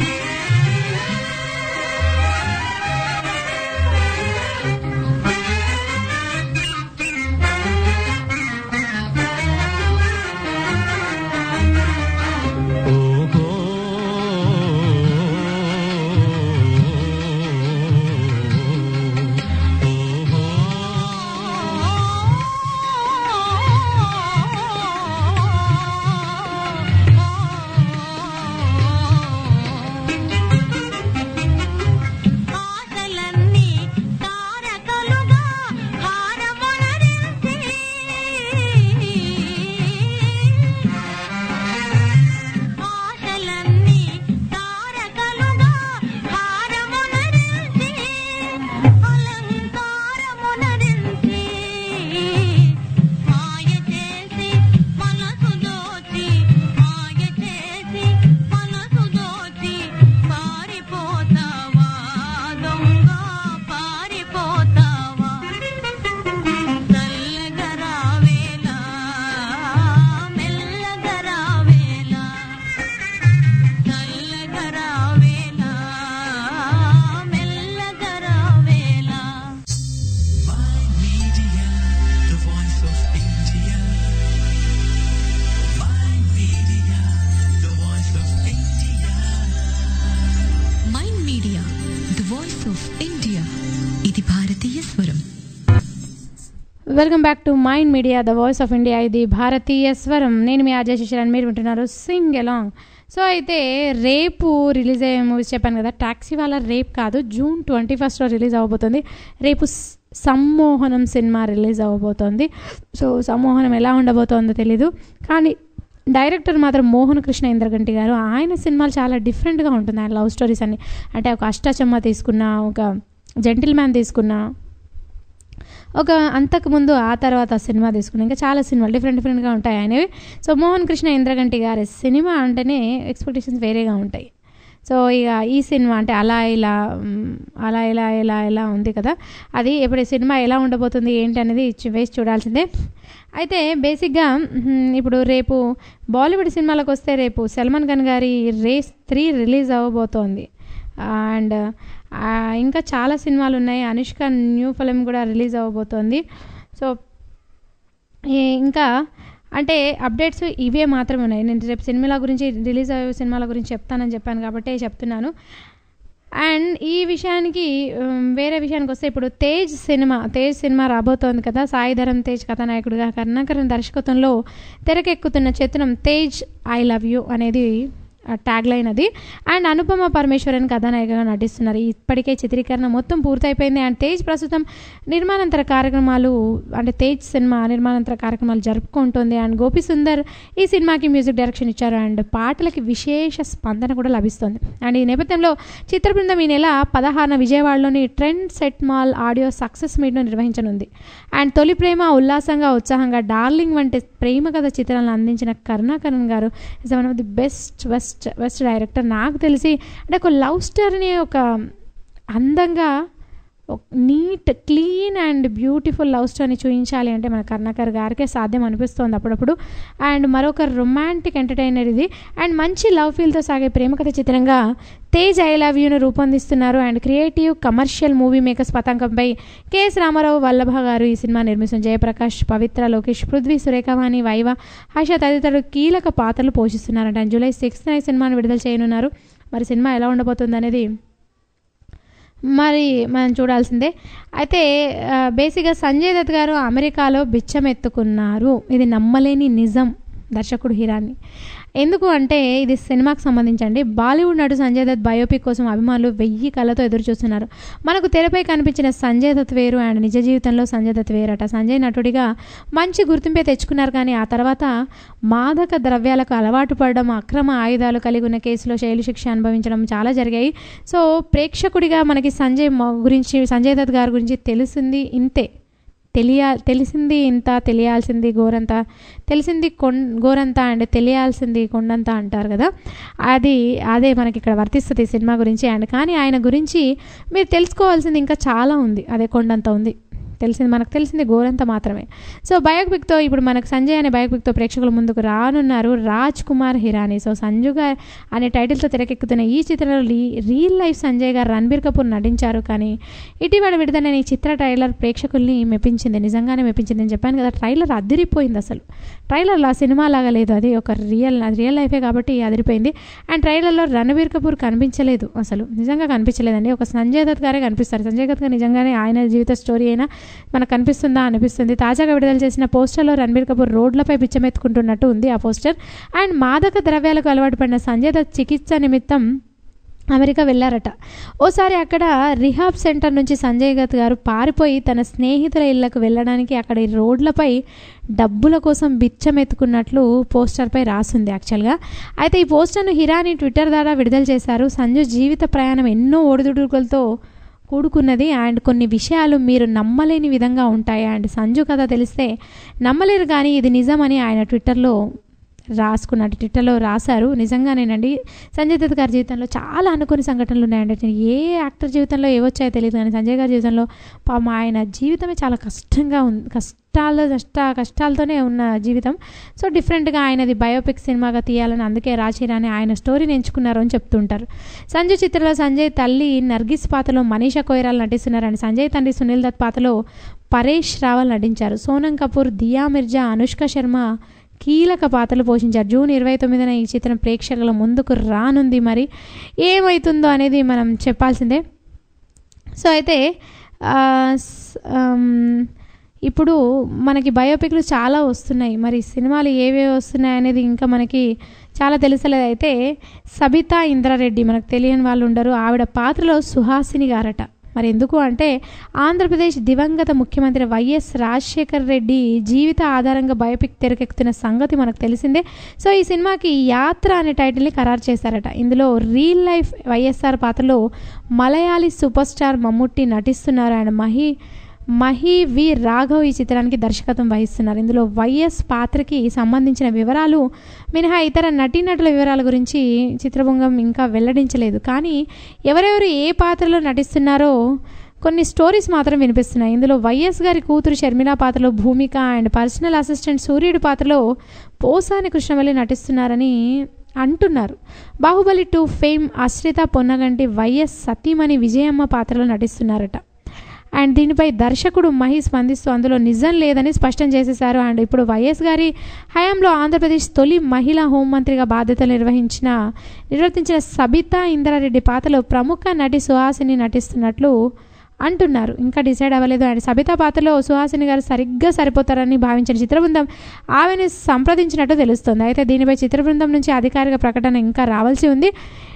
welcome back to mind media, the voice of India, ఇది భారతీయ స్వరం. నేను మీ అజయ్ శిశిరాన్ని, మీరు వింటున్నారు సింగ్ ఎలాంగ్. సో అయితే రేపు రిలీజ్ అయ్యే మూవీస్ చెప్పాను కదా, టాక్సీ వాళ్ళ రేపు కాదు, June 21 రిలీజ్ అవ్వబోతుంది. రేపు సమ్మోహనం సినిమా రిలీజ్ అవ్వబోతోంది. సో సమ్మోహనం ఎలా ఉండబోతోందో తెలీదు, కానీ డైరెక్టర్ మాత్రం మోహన్ కృష్ణ ఇంద్రగంటి గారు. ఆయన సినిమాలు చాలా డిఫరెంట్గా ఉంటుంది. ఆయన లవ్ స్టోరీస్ అన్ని, అంటే ఒక అష్టాచమ్మ తీసుకున్నా, ఒక జెంటిల్ మ్యాన్ తీసుకున్నా, ఒక అంతకుముందు ఆ తర్వాత సినిమా తీసుకుని ఇంకా చాలా సినిమాలు డిఫరెంట్గా ఉంటాయి ఆయనవి. సో మోహన్ కృష్ణ ఇంద్రగంటి గారి సినిమా అంటేనే ఎక్స్పెక్టేషన్స్ వేరేగా ఉంటాయి. సో ఇక ఈ సినిమా అంటే అలా ఇలా ఉంది కదా, అది ఇప్పుడు ఈ సినిమా ఎలా ఉండబోతుంది ఏంటి అనేది వేసి చూడాల్సిందే. అయితే బేసిక్గా ఇప్పుడు రేపు బాలీవుడ్ సినిమాలకు వస్తే రేపు సల్మాన్ ఖాన్ గారి రేస్ 3 రిలీజ్ అవ్వబోతోంది. అండ్ ఇంకా చాలా సినిమాలు ఉన్నాయి. అనుష్క న్యూ ఫిల్మ్ కూడా రిలీజ్ అవ్వబోతోంది. సో ఇంకా అంటే అప్డేట్స్ ఇవే మాత్రమే ఉన్నాయి. నేను రేపు సినిమాల గురించి రిలీజ్ అయ్యే సినిమాల గురించి చెప్తానని చెప్పాను కాబట్టి చెప్తున్నాను. అండ్ ఈ విషయానికి వేరే విషయానికి వస్తే ఇప్పుడు తేజ్ సినిమా రాబోతోంది కదా. సాయిధరం తేజ్ కథానాయకుడిగా కరుణాకరన్ దర్శకత్వంలో తెరకెక్కుతున్న చిత్రం తేజ్ ఐ లవ్ యూ అనేది ట్యాగ్ లైన్ అది. అండ్ అనుపమ పరమేశ్వరన్ కథానాయికగా నటిస్తున్నారు. ఇప్పటికే చిత్రీకరణ మొత్తం పూర్తయిపోయింది. అండ్ తేజ్ ప్రస్తుతం నిర్మాణాంతర కార్యక్రమాలు అంటే తేజ్ సినిమా నిర్మాణాంతర కార్యక్రమాలు జరుపుకుంటుంది. అండ్ గోపి సుందర్ ఈ సినిమాకి మ్యూజిక్ డైరెక్షన్ ఇచ్చారు. అండ్ పాటలకి విశేష స్పందన కూడా లభిస్తుంది. అండ్ ఈ నేపథ్యంలో చిత్ర బృందం ఈ నెల 16న విజయవాడలోని trend set mall audio success మీట్ను నిర్వహించనుంది. అండ్ తొలి ప్రేమ, ఉల్లాసంగా ఉత్సాహంగా, డార్లింగ్ వంటి ప్రేమ కథ చిత్రాలను అందించిన కరుణాకరన్ గారు is one of the best director నాకు తెలిసి. అంటే ఒక లవ్ స్టోరీని ఒక అందంగా neat clean and beautiful love స్టోరీని చూపించాలి అంటే మన కరుణాకర్ గారికే సాధ్యం అనిపిస్తోంది అప్పుడప్పుడు. అండ్ మరొక రొమాంటిక్ ఎంటర్టైనర్ ఇది. అండ్ మంచి లవ్ ఫీల్తో సాగే ప్రేమకథ చిత్రంగా తేజ్ ఐ లవ్ యూను రూపొందిస్తున్నారు. And creative commercial movie makers పతాకంపై కెఎస్ రామారావు, వల్లభ గారు ఈ సినిమా నిర్మిస్తున్న జయప్రకాష్, పవిత్ర, లోకేష్, పృథ్వీ, సురేఖవాణి, వైవ, హర్ష తదితరులు కీలక పాత్రలు పోషిస్తున్నారంట. అండ్ జూలై 6న ఈ సినిమాను విడుదల చేయనున్నారు. మరి సినిమా ఎలా ఉండబోతుంది అనేది మరి మనం చూడాల్సిందే. అయితే బేసిక్గా సంజయ్ దత్ గారు అమెరికాలో బిచ్చమెత్తుకున్నారు. ఇది నమ్మలేని నిజం దర్శకుడు హిరాని. ఎందుకు అంటే ఇది సినిమాకి సంబంధించండి. బాలీవుడ్ నటు సంజయ్ దత్ బయోపిక్ కోసం అభిమానులు 1000 కళ్ళతో ఎదురు చూస్తున్నారు. మనకు తెరపై కనిపించిన సంజయ్ దత్ వేరు అండ్ నిజ జీవితంలో సంజయ్ దత్ వేరట. సంజయ్ నటుడిగా మంచి గుర్తింపే తెచ్చుకున్నారు. కానీ ఆ తర్వాత మాదక ద్రవ్యాలకు అలవాటు పడడం, అక్రమ ఆయుధాలు కలిగి ఉన్న కేసులో జైలు శిక్ష అనుభవించడం చాలా జరిగాయి. సో ప్రేక్షకుడిగా మనకి సంజయ్ దత్ గారి గురించి తెలిసింది ఇంతే. తెలిసింది ఇంత, తెలియాల్సింది గోరంత, తెలిసింది గోరంత అండ్ తెలియాల్సింది కొండంత అంటారు కదా. అదే మనకి ఇక్కడ వర్తిస్తుంది సినిమా గురించి. అండ్ కానీ ఆయన గురించి మీరు తెలుసుకోవాల్సింది ఇంకా చాలా ఉంది. అదే కొండంత ఉంది. మనకు తెలిసింది గోరంత మాత్రమే. సో బయోపిక్తో ఇప్పుడు మనకు సంజయ్ అనే బయోపిక్తో ప్రేక్షకుల ముందుకు రానున్నారు రాజ్ కుమార్ హిరానీ. సో సంజుగా అనే టైటిల్తో తెరకెక్కుతున్న ఈ చిత్రంలో రియల్ లైఫ్ సంజయ్ గారు రణబీర్ కపూర్ నటించారు. కానీ ఇటీవల విడుదలైన ఈ చిత్ర ట్రైలర్ ప్రేక్షకుల్ని మెప్పించింది, నిజంగానే మెప్పించింది. నేను చెప్పాను కదా, ట్రైలర్ అదిరిపోయింది. అసలు ట్రైలర్లో ఆ సినిమా లాగా లేదు, అది ఒక రియల్ లైఫే కాబట్టి అదిరిపోయింది. అండ్ ట్రైలర్లో రణబీర్ కపూర్ కనిపించలేదు, అసలు నిజంగా కనిపించలేదండి. ఒక సంజయ్ దత్ గారే కనిపిస్తారు. సంజయ్ దత్ గారు నిజంగానే ఆయన జీవిత స్టోరీ అయినా మనకు కనిపిస్తుందా అనిపిస్తుంది. తాజాగా విడుదల చేసిన పోస్టర్లో రణబీర్ కపూర్ రోడ్లపై బిచ్చమెత్తుకుంటున్నట్టు ఉంది ఆ పోస్టర్. అండ్ మాదక ద్రవ్యాలకు అలవాటు పడిన సంజయ్ దత్ చికిత్స నిమిత్తం అమెరికా వెళ్ళారట. ఓసారి అక్కడ రిహాబ్ సెంటర్ నుంచి సంజయ్ దత్ గారు పారిపోయి తన స్నేహితుల ఇళ్లకు వెళ్ళడానికి అక్కడ రోడ్లపై డబ్బుల కోసం బిచ్చమెత్తుకున్నట్లు పోస్టర్పై రాసింది యాక్చువల్గా. అయితే ఈ పోస్టర్ను హిరానీ ట్విట్టర్ ద్వారా విడుదల చేశారు. సంజు జీవిత ప్రయాణం ఎన్నో ఒడిదుడుకులతో కూడుకున్నది. అండ్ కొన్ని విషయాలు మీరు నమ్మలేని విధంగా ఉంటాయి. అండ్ సంజు కథ తెలిస్తే నమ్మలేరు, కానీ ఇది నిజమని ఆయన ట్విట్టర్లో రాశారు. నిజంగానేనండి, సంజయ్ దత్ గారి జీవితంలో చాలా అనుకోని సంఘటనలు ఉన్నాయండి. ఏ యాక్టర్ జీవితంలో ఏవొచ్చాయో తెలియదు, కానీ సంజయ్ గారి జీవితంలో పాపం ఆయన జీవితమే చాలా కష్టంగా ఉంది, కష్టాలతోనే ఉన్న జీవితం. సో డిఫరెంట్గా ఆయనది బయోపిక్ సినిమాగా తీయాలని అందుకే రాజ్ హిరానీ ఆయన స్టోరీని ఎంచుకున్నారు అని చెప్తుంటారు. సంజు చిత్రంలో సంజయ్ తల్లి నర్గిస్ పాత్రలో మనీషా కొయిరాల్ నటిస్తున్నారని, సంజయ్ తండ్రి సునీల్ దత్ పాత్రలో పరేష్ రావల్ నటించారు. సోనం కపూర్, దియా మిర్జా, అనుష్క శర్మ కీలక పాత్రలు పోషించారు. జూన్ 29న ఈ చిత్రం ప్రేక్షకుల ముందుకు రానుంది. మరి ఏమవుతుందో అనేది మనం చెప్పాల్సిందే. సో అయితే ఇప్పుడు మనకి బయోపిక్లు చాలా వస్తున్నాయి. మరి సినిమాలు ఏవేవి వస్తున్నాయి అనేది ఇంకా మనకి చాలా తెలుసలేదు. అయితే సబితా ఇంద్రారెడ్డి, మనకు తెలియని వాళ్ళు ఉండరు, ఆవిడ పాత్రలో సుహాసిని గారట. మరి ఎందుకు అంటే ఆంధ్రప్రదేశ్ దివంగత ముఖ్యమంత్రి వైఎస్ రాజశేఖర్ రెడ్డి జీవిత ఆధారంగా బయోపిక్ తెరకెక్కుతున్న సంగతి మనకు తెలిసిందే. సో ఈ సినిమాకి యాత్ర అనే టైటిల్ని ఖరారు చేశారట. ఇందులో రియల్ లైఫ్ వైఎస్ఆర్ పాత్రలో మలయాళీ సూపర్ స్టార్ మమ్ముట్టి నటిస్తున్నారు. అండ్ మహి వి రాఘవ్ ఈ చిత్రానికి దర్శకత్వం వహిస్తున్నారు. ఇందులో వైఎస్ పాత్రకి సంబంధించిన వివరాలు మినహా ఇతర నటీనటుల వివరాల గురించి చిత్రబృందం ఇంకా వెల్లడించలేదు. కానీ ఎవరెవరు ఏ పాత్రలో నటిస్తున్నారో కొన్ని స్టోరీస్ మాత్రం వినిపిస్తున్నాయి. ఇందులో వైఎస్ గారి కూతురు షర్మిల పాత్రలో భూమిక అండ్ పర్సనల్ అసిస్టెంట్ సూర్యుడి పాత్రలో పోసాని కృష్ణవల్లి నటిస్తున్నారని అంటున్నారు. బాహుబలి 2 ఫేమ్ అశ్రిత పొన్నగంటి వైఎస్ సతీమణి విజయమ్మ పాత్రలో నటిస్తున్నారట. అండ్ దీనిపై దర్శకుడు మహి స్పందిస్తూ అందులో నిజం లేదని స్పష్టం చేసేశారు. అండ్ ఇప్పుడు వైఎస్ గారి హయాంలో ఆంధ్రప్రదేశ్ తొలి మహిళా హోంమంత్రిగా బాధ్యతలు నిర్వర్తించిన సబితా ఇంద్రారెడ్డి పాత్రలో ప్రముఖ నటి సుహాసిని నటిస్తున్నట్లు అంటున్నారు. ఇంకా డిసైడ్ అవ్వలేదు. అండ్ సబితా పాత్రలో సుహాసిని గారు సరిగ్గా సరిపోతారని భావించిన చిత్రబృందం ఆమెను సంప్రదించినట్టు తెలుస్తోంది. అయితే దీనిపై చిత్రబృందం నుంచి అధికారిక ప్రకటన ఇంకా రావాల్సి ఉంది.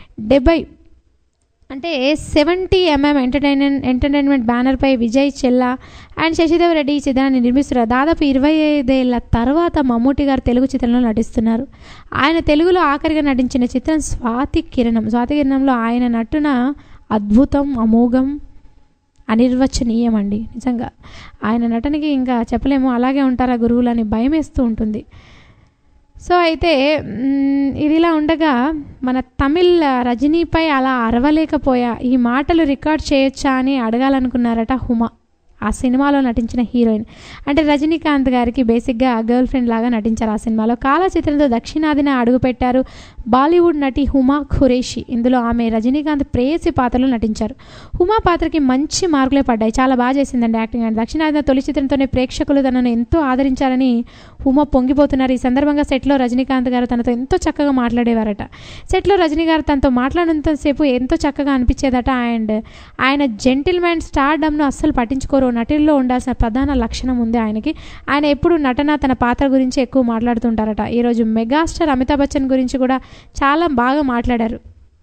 70mm ఎంటర్టైన్మెంట్ బ్యానర్పై విజయ్ చెల్లా అండ్ శశిదేవ్ రెడ్డి ఈ చిత్రాన్ని నిర్మిస్తున్నారు. దాదాపు 25 ఏళ్ల తర్వాత మమ్మూటి గారు తెలుగు చిత్రంలో నటిస్తున్నారు. ఆయన తెలుగులో ఆఖరిగా నటించిన చిత్రం స్వాతి కిరణంలో ఆయన నటన అద్భుతం, అమోఘం, అనిర్వచనీయం అండి. నిజంగా ఆయన నటనకి ఇంకా చెప్పలేము. అలాగే ఉంటారా గురువులని భయం వేస్తూ ఉంటుంది. సో అయితే ఇదిలా ఉండగా మన తమిళ్ రజనీపై అలా అరవలేకపోయా, ఈ మాటలు రికార్డ్ చేయొచ్చా అని అడగాలనుకున్నారట హుమా, ఆ సినిమాలో నటించిన హీరోయిన్. అంటే రజనీకాంత్ గారికి బేసిక్గా గర్ల్ ఫ్రెండ్ లాగా నటించారు ఆ సినిమాలో. కాలా చిత్రంతో దక్షిణాదిన అడుగుపెట్టారు బాలీవుడ్ నటి హుమా ఖురేషి. ఇందులో ఆమె రజనీకాంత్ ప్రేయసి పాత్రలో నటించారు. హుమా పాత్రకి మంచి మార్కులే పడ్డాయి. చాలా బాగా చేసిందండి యాక్టింగ్. అండ్ దక్షిణాదిన తొలి చిత్రంతోనే ప్రేక్షకులు తనను ఎంతో ఆదరించారని హుమా పొంగిపోతున్నారు. ఈ సందర్భంగా సెట్లో రజనీకాంత్ గారు తనతో ఎంతో చక్కగా మాట్లాడేవారట. సెట్లో రజనీ గారు తనతో మాట్లాడినంతసేపు ఎంతో చక్కగా అనిపించేదట. అండ్ ఆయన జెంటిల్మెన్ స్టార్డమ్ను అస్సలు పట్టించుకోరు. నటుల్లో ఉండాల్సిన ప్రధాన లక్షణం ఉంది ఆయనకి. ఆయన ఎప్పుడు నటన, తన పాత్ర గురించి ఎక్కువ మాట్లాడుతుంటారట. ఈరోజు మెగాస్టార్ అమితాబ్ బచ్చన్ గురించి కూడా చాలా బాగా మాట్లాడారు.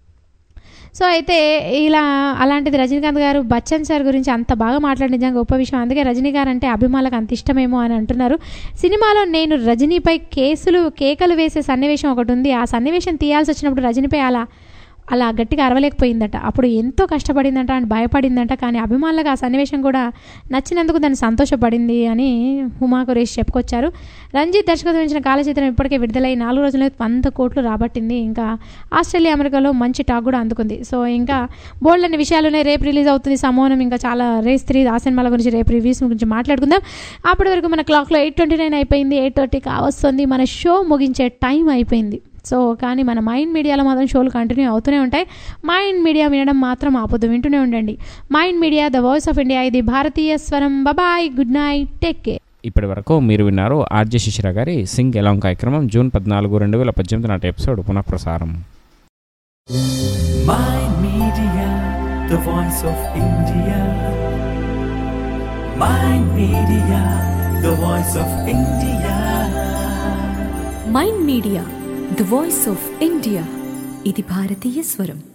సో అయితే ఇలా అలాంటిది రజనీకాంత్ గారు బచ్చన్ సార్ గురించి అంత బాగా మాట్లాడి నిజంగా గొప్ప విషయం. అందుకే రజనీ గారు అంటే అభిమానులకు అంత ఇష్టమేమో అని అంటున్నారు. సినిమాలో నేను రజనీపై కేకలు వేసే సన్నివేశం ఒకటి ఉంది. ఆ సన్నివేశం తీయాల్సి వచ్చినప్పుడు రజనీపై అలా గట్టిగా అరవలేకపోయిందట. అప్పుడు ఎంతో కష్టపడిందంట అండ్ భయపడిందంట. కానీ అభిమానులకు ఆ సన్నివేశం కూడా నచ్చినందుకు దాన్ని సంతోషపడింది అని హుమా ఖురేషి చెప్పుకొచ్చారు. రంజిత్ దర్శకత్వం వహించిన కాల చిత్రం ఇప్పటికే విడుదలై 4 రోజుల్లో 100 కోట్లు రాబట్టింది. ఇంకా ఆస్ట్రేలియా, అమెరికాలో మంచి టాక్ కూడా అందుకుంది. సో ఇంకా బోల్డ్ అనే విషయాలునే. రేపు రిలీజ్ అవుతుంది సమోనం. ఇంకా చాలా రేస్ 3 ఆ సినిమాల గురించి రేపు రివ్యూస్ గురించి మాట్లాడుకుందాం. అప్పటి వరకు మన క్లాక్లో 8:29 అయిపోయింది. 8:30 కావస్తుంది. మన షో ముగించే టైం అయిపోయింది. సో కానీ మన మైండ్ మీడియాలో మాత్రం షోలు కంటిన్యూ అవుతూనే ఉంటాయి. మైండ్ మీడియా వినడం మాత్రం ఆపొద్దు, వింటూనే ఉండండి. Mind media, the voice of India. ఇది భారతీయ స్వరం. Bye, good night, take care. ఇప్పటి వరకు మీరు విన్నారు ఆర్జే శిశిర గారి సింగ్ ఎలాంగ్ కార్యక్రమం జూన్ 14, 2018 నాటి ఎపిసోడ్ పునఃప్రసారం. Mind Media, the voice of India. Mind Media, the voice of India. Mind media, the voice of India. ఇది భారతీయ స్వరం.